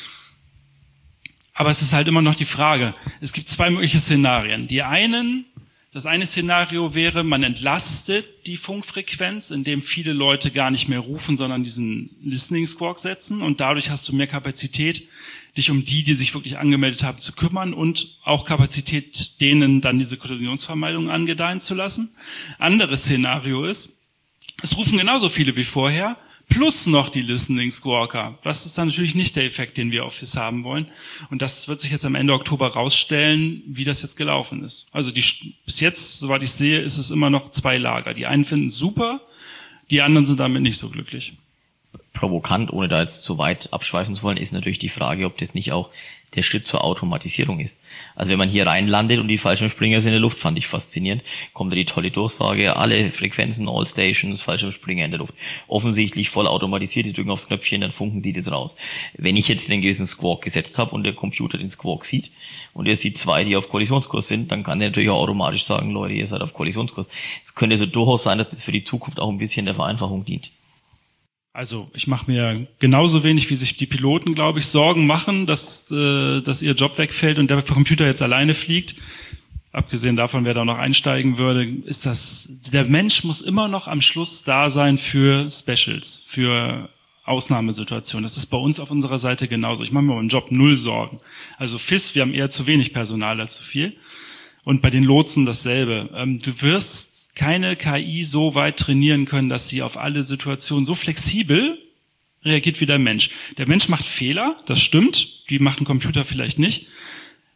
[SPEAKER 6] Aber es ist halt immer noch die Frage, es gibt zwei mögliche Szenarien. Die einen, das eine Szenario wäre, man entlastet die Funkfrequenz, indem viele Leute gar nicht mehr rufen, sondern diesen Listening Squawk setzen und dadurch hast du mehr Kapazität, dich um die, die sich wirklich angemeldet haben, zu kümmern und auch Kapazität, denen dann diese Kollisionsvermeidung angedeihen zu lassen. Anderes Szenario ist, es rufen genauso viele wie vorher, plus noch die Listening Squawker. Das ist dann natürlich nicht der Effekt, den wir auf F I S haben wollen. Und das wird sich jetzt am Ende Oktober rausstellen, wie das jetzt gelaufen ist. Also die, bis jetzt, soweit ich sehe, ist es immer noch zwei Lager. Die einen finden es super, die anderen sind damit nicht so glücklich.
[SPEAKER 7] Provokant, ohne da jetzt zu weit abschweifen zu wollen, ist natürlich die Frage, ob das nicht auch der Schritt zur Automatisierung ist. Also wenn man hier reinlandet und die Fallschirmspringer sind in der Luft, fand ich faszinierend, kommt da die tolle Durchsage, alle Frequenzen, all Stations, Fallschirmspringer in der Luft. Offensichtlich voll automatisiert, die drücken aufs Knöpfchen, dann funken die das raus. Wenn ich jetzt den gewissen Squawk gesetzt habe und der Computer den Squawk sieht und er sieht zwei, die auf Kollisionskurs sind, dann kann der natürlich auch automatisch sagen, Leute, ihr seid auf Kollisionskurs. Es könnte so durchaus sein, dass das für die Zukunft auch ein bisschen der Vereinfachung dient.
[SPEAKER 6] Also ich mache mir genauso wenig, wie sich die Piloten, glaube ich, Sorgen machen, dass, äh, dass ihr Job wegfällt und der Computer jetzt alleine fliegt. Abgesehen davon, wer da noch einsteigen würde, ist das, der Mensch muss immer noch am Schluss da sein für Specials, für Ausnahmesituationen. Das ist bei uns auf unserer Seite genauso. Ich mache mir beim Job null Sorgen. Also F I S, wir haben eher zu wenig Personal als zu viel. Und bei den Lotsen dasselbe. Ähm, du wirst keine K I so weit trainieren können, dass sie auf alle Situationen so flexibel reagiert wie der Mensch. Der Mensch macht Fehler, das stimmt, die macht ein Computer vielleicht nicht.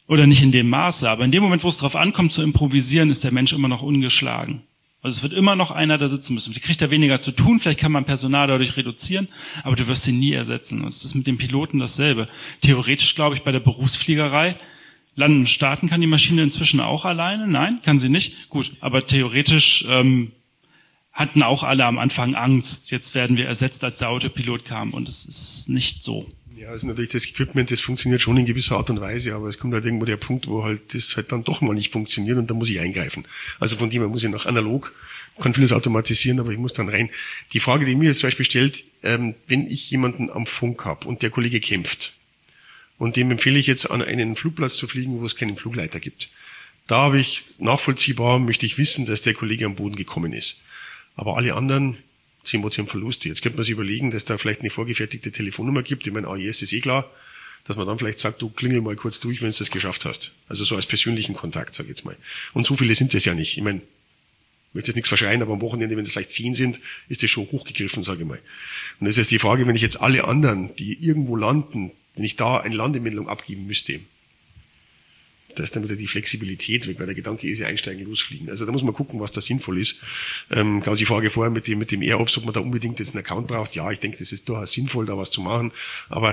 [SPEAKER 6] Oder nicht in dem Maße, aber in dem Moment, wo es drauf ankommt zu improvisieren, ist der Mensch immer noch ungeschlagen. Also es wird immer noch einer da sitzen müssen. Die kriegt da weniger zu tun, vielleicht kann man Personal dadurch reduzieren, aber du wirst ihn nie ersetzen. Und es ist mit dem Piloten dasselbe. Theoretisch, glaube ich, bei der Berufsfliegerei, landen und starten kann die Maschine inzwischen auch alleine. Nein, kann sie nicht. Gut, aber theoretisch ähm, hatten auch alle am Anfang Angst. Jetzt werden wir ersetzt, als der Autopilot kam. Und es ist nicht so.
[SPEAKER 5] Ja, also natürlich das Equipment, das funktioniert schon in gewisser Art und Weise, aber es kommt halt irgendwo der Punkt, wo halt das halt dann doch mal nicht funktioniert und da muss ich eingreifen. Also von dem her muss ich noch analog, kann vieles automatisieren, aber ich muss dann rein. Die Frage, die mir jetzt zum Beispiel stellt, ähm, wenn ich jemanden am Funk habe und der Kollege kämpft und dem empfehle ich jetzt an einen Flugplatz zu fliegen, wo es keinen Flugleiter gibt. Da habe ich nachvollziehbar, möchte ich wissen, dass der Kollege am Boden gekommen ist. Aber alle anderen zehn Prozent Verluste. Jetzt könnte man sich überlegen, dass da vielleicht eine vorgefertigte Telefonnummer gibt. Ich meine, A I S ist eh klar, dass man dann vielleicht sagt, du klingel mal kurz durch, wenn du das geschafft hast. Also so als persönlichen Kontakt, sag ich jetzt mal. Und so viele sind das ja nicht. Ich meine, ich möchte jetzt nichts verschreien, aber am Wochenende, wenn es vielleicht zehn sind, ist das schon hochgegriffen, sage ich mal. Und das ist die Frage, wenn ich jetzt alle anderen, die irgendwo landen, wenn ich da eine Landemeldung abgeben müsste, da ist dann wieder die Flexibilität weg, weil der Gedanke ist ja einsteigen, losfliegen. Also da muss man gucken, was da sinnvoll ist. Ähm, ganz die Frage vorher mit dem, mit dem AirOps, ob man da unbedingt jetzt einen Account braucht. Ja, ich denke, das ist durchaus sinnvoll, da was zu machen. Aber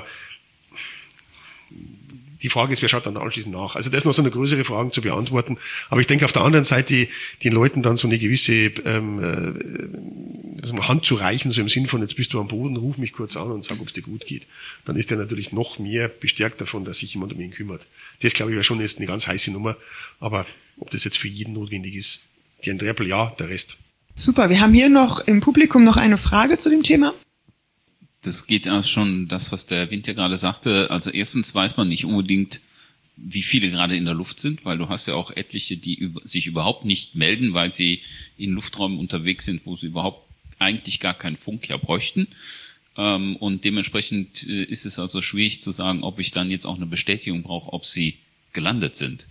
[SPEAKER 5] die Frage ist, wer schaut dann anschließend nach? Also das ist noch so eine größere Frage zu beantworten. Aber ich denke auf der anderen Seite, den Leuten dann so eine gewisse ähm, äh, Hand zu reichen, so im Sinn von, jetzt bist du am Boden, ruf mich kurz an und sag, ob es dir gut geht. Dann ist er natürlich noch mehr bestärkt davon, dass sich jemand um ihn kümmert. Das, glaube ich, wäre schon jetzt eine ganz heiße Nummer. Aber ob das jetzt für jeden notwendig ist, die ein Treppel, ja, der Rest.
[SPEAKER 2] Super, wir haben hier noch im Publikum noch eine Frage zu dem Thema.
[SPEAKER 9] Das geht ja schon das, was der Wind ja gerade sagte. Also erstens weiß man nicht unbedingt, wie viele gerade in der Luft sind, weil du hast ja auch etliche, die sich überhaupt nicht melden, weil sie in Lufträumen unterwegs sind, wo sie überhaupt eigentlich gar keinen Funk ja bräuchten. Und dementsprechend ist es also schwierig zu sagen, ob ich dann jetzt auch eine Bestätigung brauche, ob sie gelandet sind.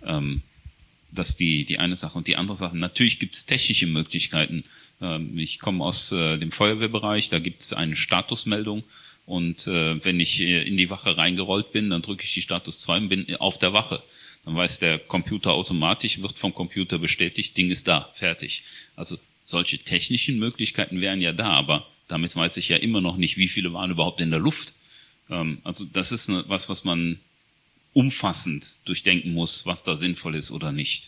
[SPEAKER 9] Das ist die, die eine Sache. Und die andere Sache, natürlich gibt es technische Möglichkeiten. Ich komme aus dem Feuerwehrbereich, da gibt es eine Statusmeldung. Und wenn ich in die Wache reingerollt bin, dann drücke ich die Status zwei und bin auf der Wache. Dann weiß der Computer automatisch, wird vom Computer bestätigt, Ding ist da, fertig. Also solche technischen Möglichkeiten wären ja da, aber damit weiß ich ja immer noch nicht, wie viele waren überhaupt in der Luft. Also das ist was, was man umfassend durchdenken muss, was da sinnvoll ist oder nicht.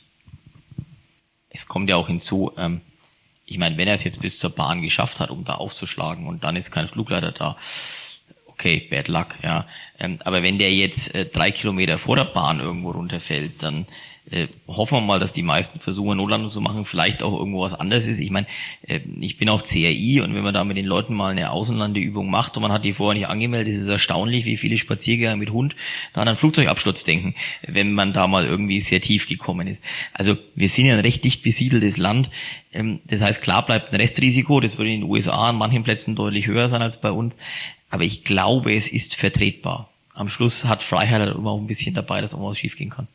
[SPEAKER 7] Es kommt ja auch hinzu, ähm, ich meine, wenn er es jetzt bis zur Bahn geschafft hat, um da aufzuschlagen und dann ist kein Flugleiter da, okay, bad luck, ja. Ähm, aber wenn der jetzt äh, drei Kilometer vor der Bahn irgendwo runterfällt, dann äh, hoffen wir mal, dass die meisten versuchen, eine Notlandung zu machen, vielleicht auch irgendwo was anderes ist. Ich meine, äh, ich bin auch C R I und wenn man da mit den Leuten mal eine Außenlandeübung macht und man hat die vorher nicht angemeldet, ist es erstaunlich, wie viele Spaziergänger mit Hund da an einen Flugzeugabsturz denken, wenn man da mal irgendwie sehr tief gekommen ist. Also wir sind ja ein recht dicht besiedeltes Land. Ähm, das heißt, klar bleibt ein Restrisiko, das würde in den U S A an manchen Plätzen deutlich höher sein als bei uns. Aber ich glaube, es ist vertretbar. Am Schluss hat Freiheit halt immer auch ein bisschen dabei, dass auch was schiefgehen kann.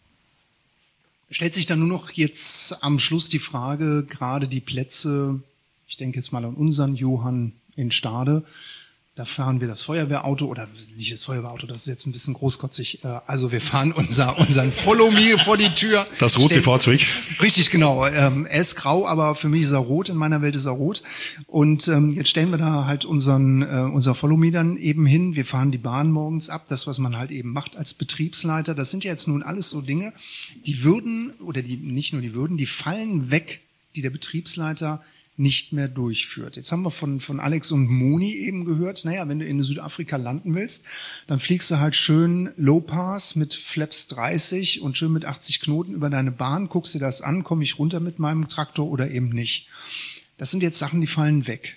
[SPEAKER 3] Stellt sich dann nur noch jetzt am Schluss die Frage, gerade die Plätze, ich denke jetzt mal an unseren Johann in Stade, da fahren wir das Feuerwehrauto, oder nicht das Feuerwehrauto, das ist jetzt ein bisschen großkotzig, also wir fahren unser, unseren Follow Me vor die Tür.
[SPEAKER 5] Das rote
[SPEAKER 3] stellen,
[SPEAKER 5] Fahrzeug.
[SPEAKER 3] Richtig, genau. Er ist grau, aber für mich ist er rot, in meiner Welt ist er rot. Und jetzt stellen wir da halt unseren unser Follow Me dann eben hin. Wir fahren die Bahn morgens ab, das, was man halt eben macht als Betriebsleiter. Das sind ja jetzt nun alles so Dinge, die würden, oder die nicht nur die würden, die fallen weg, die der Betriebsleiter nicht mehr durchführt. Jetzt haben wir von von Alex und Moni eben gehört, naja, wenn du in Südafrika landen willst, dann fliegst du halt schön Low Pass mit Flaps dreißig und schön mit achtzig Knoten über deine Bahn, guckst dir das an, komme ich runter mit meinem Traktor oder eben nicht. Das sind jetzt Sachen, die fallen weg.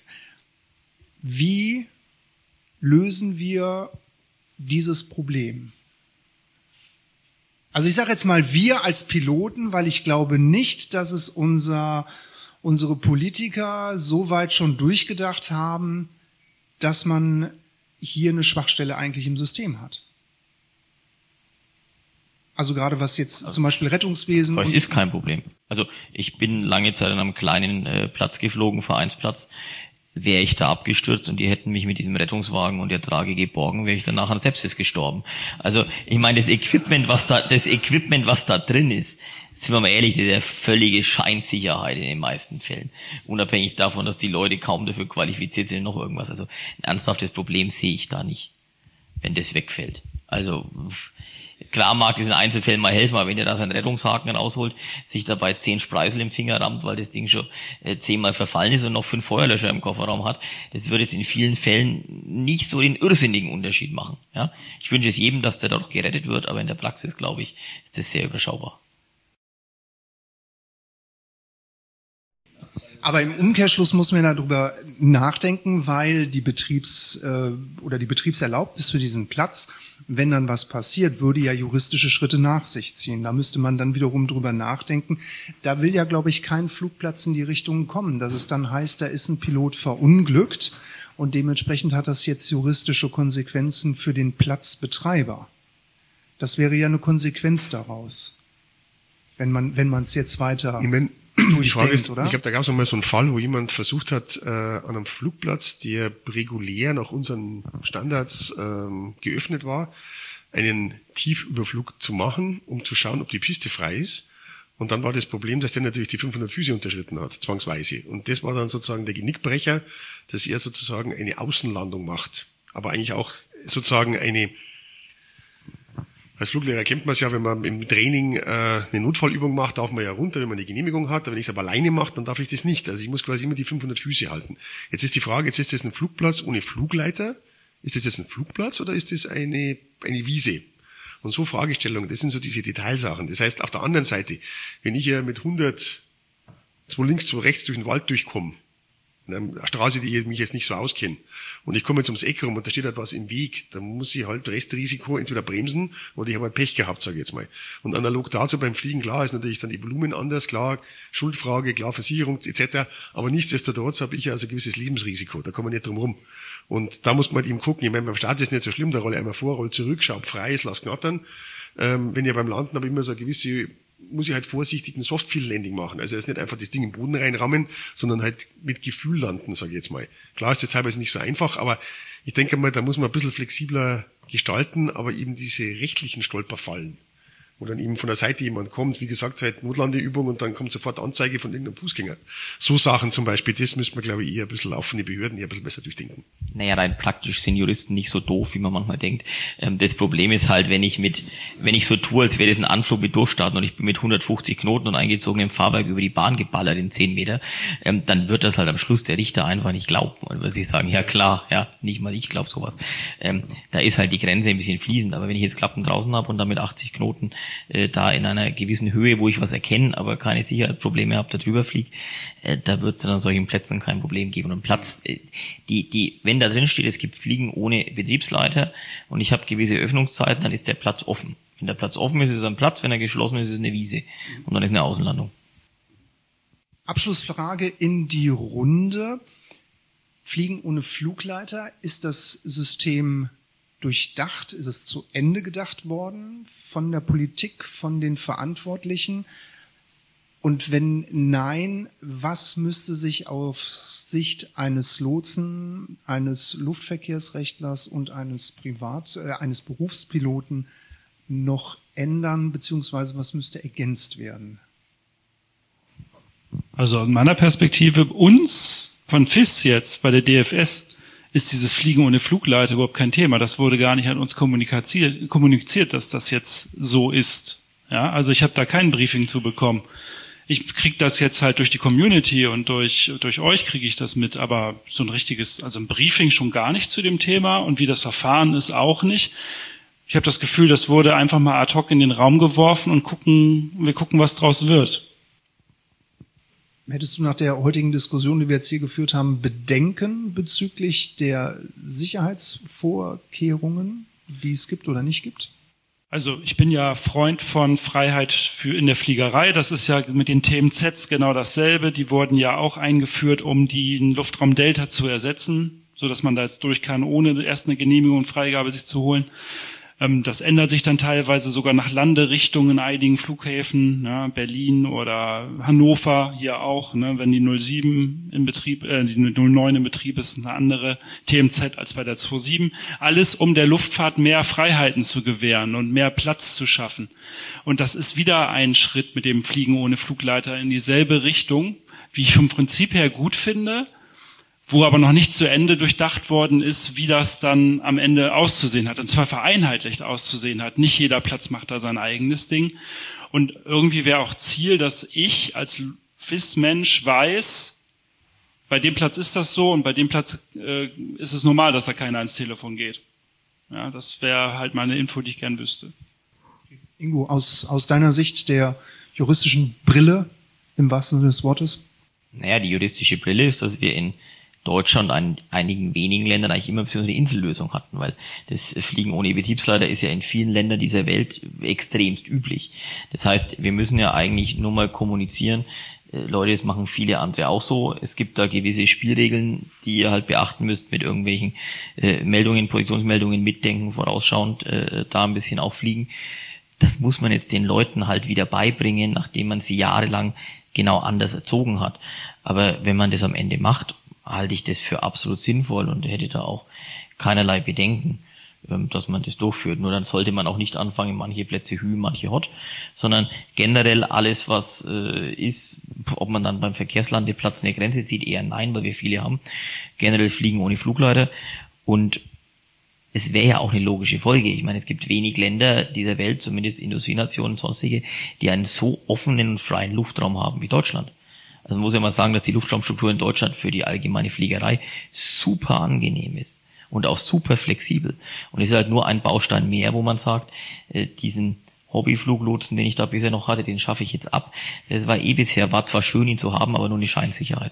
[SPEAKER 3] Wie lösen wir dieses Problem? Also ich sage jetzt mal wir als Piloten, weil ich glaube nicht, dass es unser unsere Politiker so weit schon durchgedacht haben, dass man hier eine Schwachstelle eigentlich im System hat. Also gerade was jetzt also, zum Beispiel Rettungswesen...
[SPEAKER 7] Es ist kein Problem. Also ich bin lange Zeit an einem kleinen äh, Platz geflogen, Vereinsplatz. wäre ich da abgestürzt und die hätten mich mit diesem Rettungswagen und der Trage geborgen, wäre ich dann nachher selbst gestorben. Also ich meine, das Equipment, was da, das Equipment, was da drin ist, sind wir mal ehrlich, das ist ja völlige Scheinsicherheit in den meisten Fällen. Unabhängig davon, dass die Leute kaum dafür qualifiziert sind, noch irgendwas. Also ein ernsthaftes Problem sehe ich da nicht, wenn das wegfällt. Also klar mag es in Einzelfällen mal helfen, aber wenn der da seinen Rettungshaken rausholt, sich dabei zehn Spreisel im Finger rammt, weil das Ding schon äh, zehnmal verfallen ist und noch fünf Feuerlöscher im Kofferraum hat, das würde jetzt in vielen Fällen nicht so den irrsinnigen Unterschied machen. Ja? Ich wünsche es jedem, dass der da doch gerettet wird, aber in der Praxis, glaube ich, ist das sehr überschaubar.
[SPEAKER 3] Aber im Umkehrschluss muss man darüber nachdenken, weil die Betriebs- äh, oder die Betriebserlaubnis für diesen Platz, wenn dann was passiert, würde ja juristische Schritte nach sich ziehen. Da müsste man dann wiederum drüber nachdenken. Da will ja, glaube ich, kein Flugplatz in die Richtung kommen, dass es dann heißt, da ist ein Pilot verunglückt und dementsprechend hat das jetzt juristische Konsequenzen für den Platzbetreiber. Das wäre ja eine Konsequenz daraus, wenn man wenn man es jetzt weiter
[SPEAKER 5] ich mein, die Frage ist,
[SPEAKER 3] oder?
[SPEAKER 5] Ich glaube, da gab es mal so einen Fall, wo jemand versucht hat, äh, an einem Flugplatz, der regulär nach unseren Standards ähm, geöffnet war, einen Tiefüberflug zu machen, um zu schauen, ob die Piste frei ist. Und dann war das Problem, dass der natürlich die fünfhundert Füße unterschritten hat, zwangsweise. Und das war dann sozusagen der Genickbrecher, dass er sozusagen eine Außenlandung macht. Aber eigentlich auch sozusagen eine... Als Fluglehrer kennt man es ja, wenn man im Training äh, eine Notfallübung macht, darf man ja runter, wenn man eine Genehmigung hat. Aber wenn ich es aber alleine mache, dann darf ich das nicht. Also ich muss quasi immer die fünfhundert Füße halten. Jetzt ist die Frage, jetzt ist das ein Flugplatz ohne Flugleiter? Ist das jetzt ein Flugplatz oder ist das eine eine Wiese? Und so Fragestellungen, das sind so diese Detailsachen. Das heißt, auf der anderen Seite, wenn ich ja mit hundert, zwei links, zwei rechts durch den Wald durchkomme, in einer Straße, die ich mich jetzt nicht so auskenne, und ich komme jetzt ums Eck rum und da steht halt was im Weg, dann muss ich halt Restrisiko entweder bremsen oder ich habe halt Pech gehabt, sage ich jetzt mal. Und analog dazu beim Fliegen, klar, ist natürlich dann die Volumen anders, klar, Schuldfrage, klar, Versicherung et cetera. Aber nichtsdestotrotz habe ich ja also ein gewisses Lebensrisiko, da kann man nicht drum rum. Und da muss man halt eben gucken, ich meine, beim Start ist es nicht so schlimm, da rolle ich einmal vor, roll zurück, schau, ob frei ist, lass knattern. Ähm, wenn ich beim Landen habe ich immer so eine gewisse... muss ich halt vorsichtig ein Soft-Field-Landing machen. Also es ist nicht einfach das Ding im Boden reinrammen, sondern halt mit Gefühl landen, sage ich jetzt mal. Klar ist das teilweise nicht so einfach, aber ich denke mal, da muss man ein bisschen flexibler gestalten, aber eben diese rechtlichen Stolperfallen, wo dann eben von der Seite jemand kommt, wie gesagt, halt Notlandeübung und dann kommt sofort Anzeige von irgendeinem Fußgänger. So Sachen zum Beispiel, das müsste man, glaube ich, eher ein bisschen laufende Behörden eher ein bisschen besser durchdenken.
[SPEAKER 7] Naja, rein praktisch sind Juristen nicht so doof, wie man manchmal denkt. Das Problem ist halt, wenn ich mit, wenn ich so tue, als wäre das ein Anflug mit Durchstarten und ich bin mit hundertfünfzig Knoten und eingezogenem Fahrwerk über die Bahn geballert in zehn Meter, dann wird das halt am Schluss der Richter einfach nicht glauben, weil sie sagen, ja klar, ja, nicht mal ich glaube sowas. Da ist halt die Grenze ein bisschen fließend, aber wenn ich jetzt Klappen draußen habe und dann mit achtzig Knoten äh, da in einer gewissen Höhe, wo ich was erkenne, aber keine Sicherheitsprobleme habe, da drüber fliege, äh, da wird es dann an solchen Plätzen kein Problem geben. Und Platz, äh, die, die, wenn da drin steht, es gibt Fliegen ohne Betriebsleiter und ich habe gewisse Öffnungszeiten, dann ist der Platz offen. Wenn der Platz offen ist, ist es ein Platz, wenn er geschlossen ist, ist es eine Wiese und dann ist eine Außenlandung.
[SPEAKER 3] Abschlussfrage in die Runde. Fliegen ohne Flugleiter, ist das System durchdacht? Ist es zu Ende gedacht worden von der Politik, von den Verantwortlichen? Und wenn nein, was müsste sich aus Sicht eines Lotsen, eines Luftverkehrsrechtlers und eines Privat, äh, eines Berufspiloten noch ändern, beziehungsweise was müsste ergänzt werden?
[SPEAKER 6] Also aus meiner Perspektive, uns von F I S jetzt bei der D F S ist dieses Fliegen ohne Flugleiter überhaupt kein Thema. Das wurde gar nicht an uns kommuniziert, kommuniziert, dass das jetzt so ist. Ja, also ich habe da kein Briefing zu bekommen. Ich kriege das jetzt halt durch die Community und durch durch euch kriege ich das mit, aber so ein richtiges, also ein Briefing schon gar nicht zu dem Thema und wie das Verfahren ist auch nicht. Ich habe das Gefühl, das wurde einfach mal ad hoc in den Raum geworfen und gucken, wir gucken, was draus wird.
[SPEAKER 3] Hättest du nach der heutigen Diskussion, die wir jetzt hier geführt haben, Bedenken bezüglich der Sicherheitsvorkehrungen, die es gibt oder nicht gibt?
[SPEAKER 6] Also ich bin ja Freund von Freiheit für in der Fliegerei. Das ist ja mit den Themen Z genau dasselbe. Die wurden ja auch eingeführt, um den Luftraum Delta zu ersetzen, so dass man da jetzt durch kann, ohne erst eine Genehmigung und Freigabe sich zu holen. Das ändert sich dann teilweise sogar nach Landerichtung in einigen Flughäfen, ne, Berlin oder Hannover hier auch, ne, wenn die null sieben in Betrieb, äh, die null neun in Betrieb ist, eine andere T M Z als bei der zwei sieben. Alles, um der Luftfahrt mehr Freiheiten zu gewähren und mehr Platz zu schaffen. Und das ist wieder ein Schritt mit dem Fliegen ohne Flugleiter in dieselbe Richtung, wie ich vom Prinzip her gut finde, wo aber noch nicht zu Ende durchdacht worden ist, wie das dann am Ende auszusehen hat. Und zwar vereinheitlicht auszusehen hat. Nicht jeder Platz macht da sein eigenes Ding. Und irgendwie wäre auch Ziel, dass ich als F I S-Mensch weiß, bei dem Platz ist das so und bei dem Platz äh, ist es normal, dass da keiner ans Telefon geht. Ja, das wäre halt mal eine Info, die ich gern wüsste.
[SPEAKER 1] Ingo, aus, aus deiner Sicht der juristischen Brille, im wahrsten Sinne des Wortes?
[SPEAKER 7] Naja, die juristische Brille ist, dass wir in Deutschland an einigen wenigen Ländern eigentlich immer so eine Insellösung hatten, weil das Fliegen ohne Betriebsleiter ist ja in vielen Ländern dieser Welt extremst üblich. Das heißt, wir müssen ja eigentlich nur mal kommunizieren, äh, Leute, das machen viele andere auch so. Es gibt da gewisse Spielregeln, die ihr halt beachten müsst mit irgendwelchen äh, Meldungen, Positionsmeldungen, mitdenken, vorausschauend, äh, da ein bisschen auch fliegen. Das muss man jetzt den Leuten halt wieder beibringen, nachdem man sie jahrelang genau anders erzogen hat. Aber wenn man das am Ende macht, halte ich das für absolut sinnvoll und hätte da auch keinerlei Bedenken, dass man das durchführt. Nur dann sollte man auch nicht anfangen, manche Plätze hü, manche hot, sondern generell alles, was äh, ist, ob man dann beim Verkehrslandeplatz eine Grenze zieht, eher nein, weil wir viele haben, generell fliegen ohne Flugleiter. Und es wäre ja auch eine logische Folge. Ich meine, es gibt wenig Länder dieser Welt, zumindest Industrienationen und sonstige, die einen so offenen und freien Luftraum haben wie Deutschland. Also man muss ja mal sagen, dass die Luftraumstruktur in Deutschland für die allgemeine Fliegerei super angenehm ist und auch super flexibel. Und es ist halt nur ein Baustein mehr, wo man sagt, äh, diesen Hobbyfluglotsen, den ich da bisher noch hatte, den schaffe ich jetzt ab. Das war eh bisher, war zwar schön, ihn zu haben, aber nur eine Scheinsicherheit.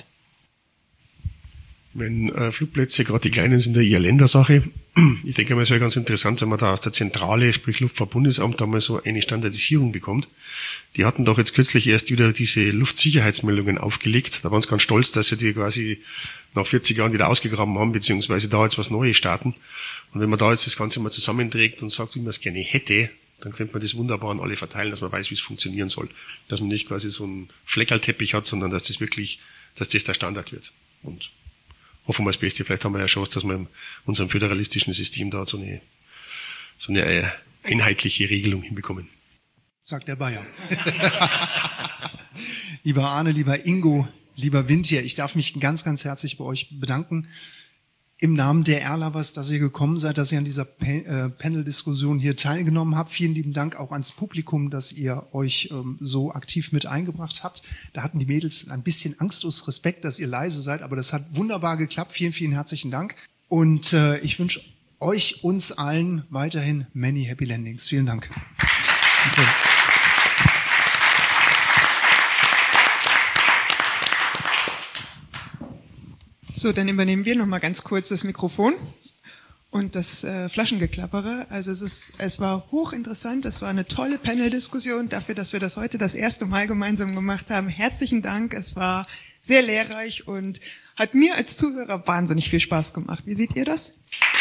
[SPEAKER 5] Wenn äh, Flugplätze, gerade die kleinen, sind ja eher Ländersache. Ich denke mal, es wäre ganz interessant, wenn man da aus der Zentrale, sprich Luftfahrtbundesamt, da mal so eine Standardisierung bekommt. Die hatten doch jetzt kürzlich erst wieder diese Luftsicherheitsmeldungen aufgelegt. Da waren sie ganz stolz, dass sie die quasi nach vierzig Jahren wieder ausgegraben haben, beziehungsweise da jetzt was Neues starten. Und wenn man da jetzt das Ganze mal zusammenträgt und sagt, wie man es gerne hätte, dann könnte man das wunderbar an alle verteilen, dass man weiß, wie es funktionieren soll. Dass man nicht quasi so einen Fleckerlteppich hat, sondern dass das wirklich, dass das der Standard wird. Und hoffen wir das Beste, vielleicht haben wir ja Chance, dass wir in unserem föderalistischen System da so eine, so eine äh, einheitliche Regelung hinbekommen.
[SPEAKER 3] Sagt der Bayer. Lieber Arne, lieber Ingo, lieber Windtier, ich darf mich ganz, ganz herzlich bei euch bedanken. Im Namen der Airlovers, dass ihr gekommen seid, dass ihr an dieser pa- äh, Panel-Diskussion hier teilgenommen habt. Vielen lieben Dank auch ans Publikum, dass ihr euch ähm, so aktiv mit eingebracht habt. Da hatten die Mädels ein bisschen angstlos Respekt, dass ihr leise seid, aber das hat wunderbar geklappt. Vielen, vielen herzlichen Dank. Und äh, ich wünsche euch, uns allen weiterhin many happy landings. Vielen Dank. Okay.
[SPEAKER 11] So, dann übernehmen wir noch mal ganz kurz das Mikrofon und das äh, Flaschengeklappere. Also es ist, es war hochinteressant, es war eine tolle Panel-Diskussion dafür, dass wir das heute das erste Mal gemeinsam gemacht haben. Herzlichen Dank, es war sehr lehrreich und hat mir als Zuhörer wahnsinnig viel Spaß gemacht. Wie seht ihr das?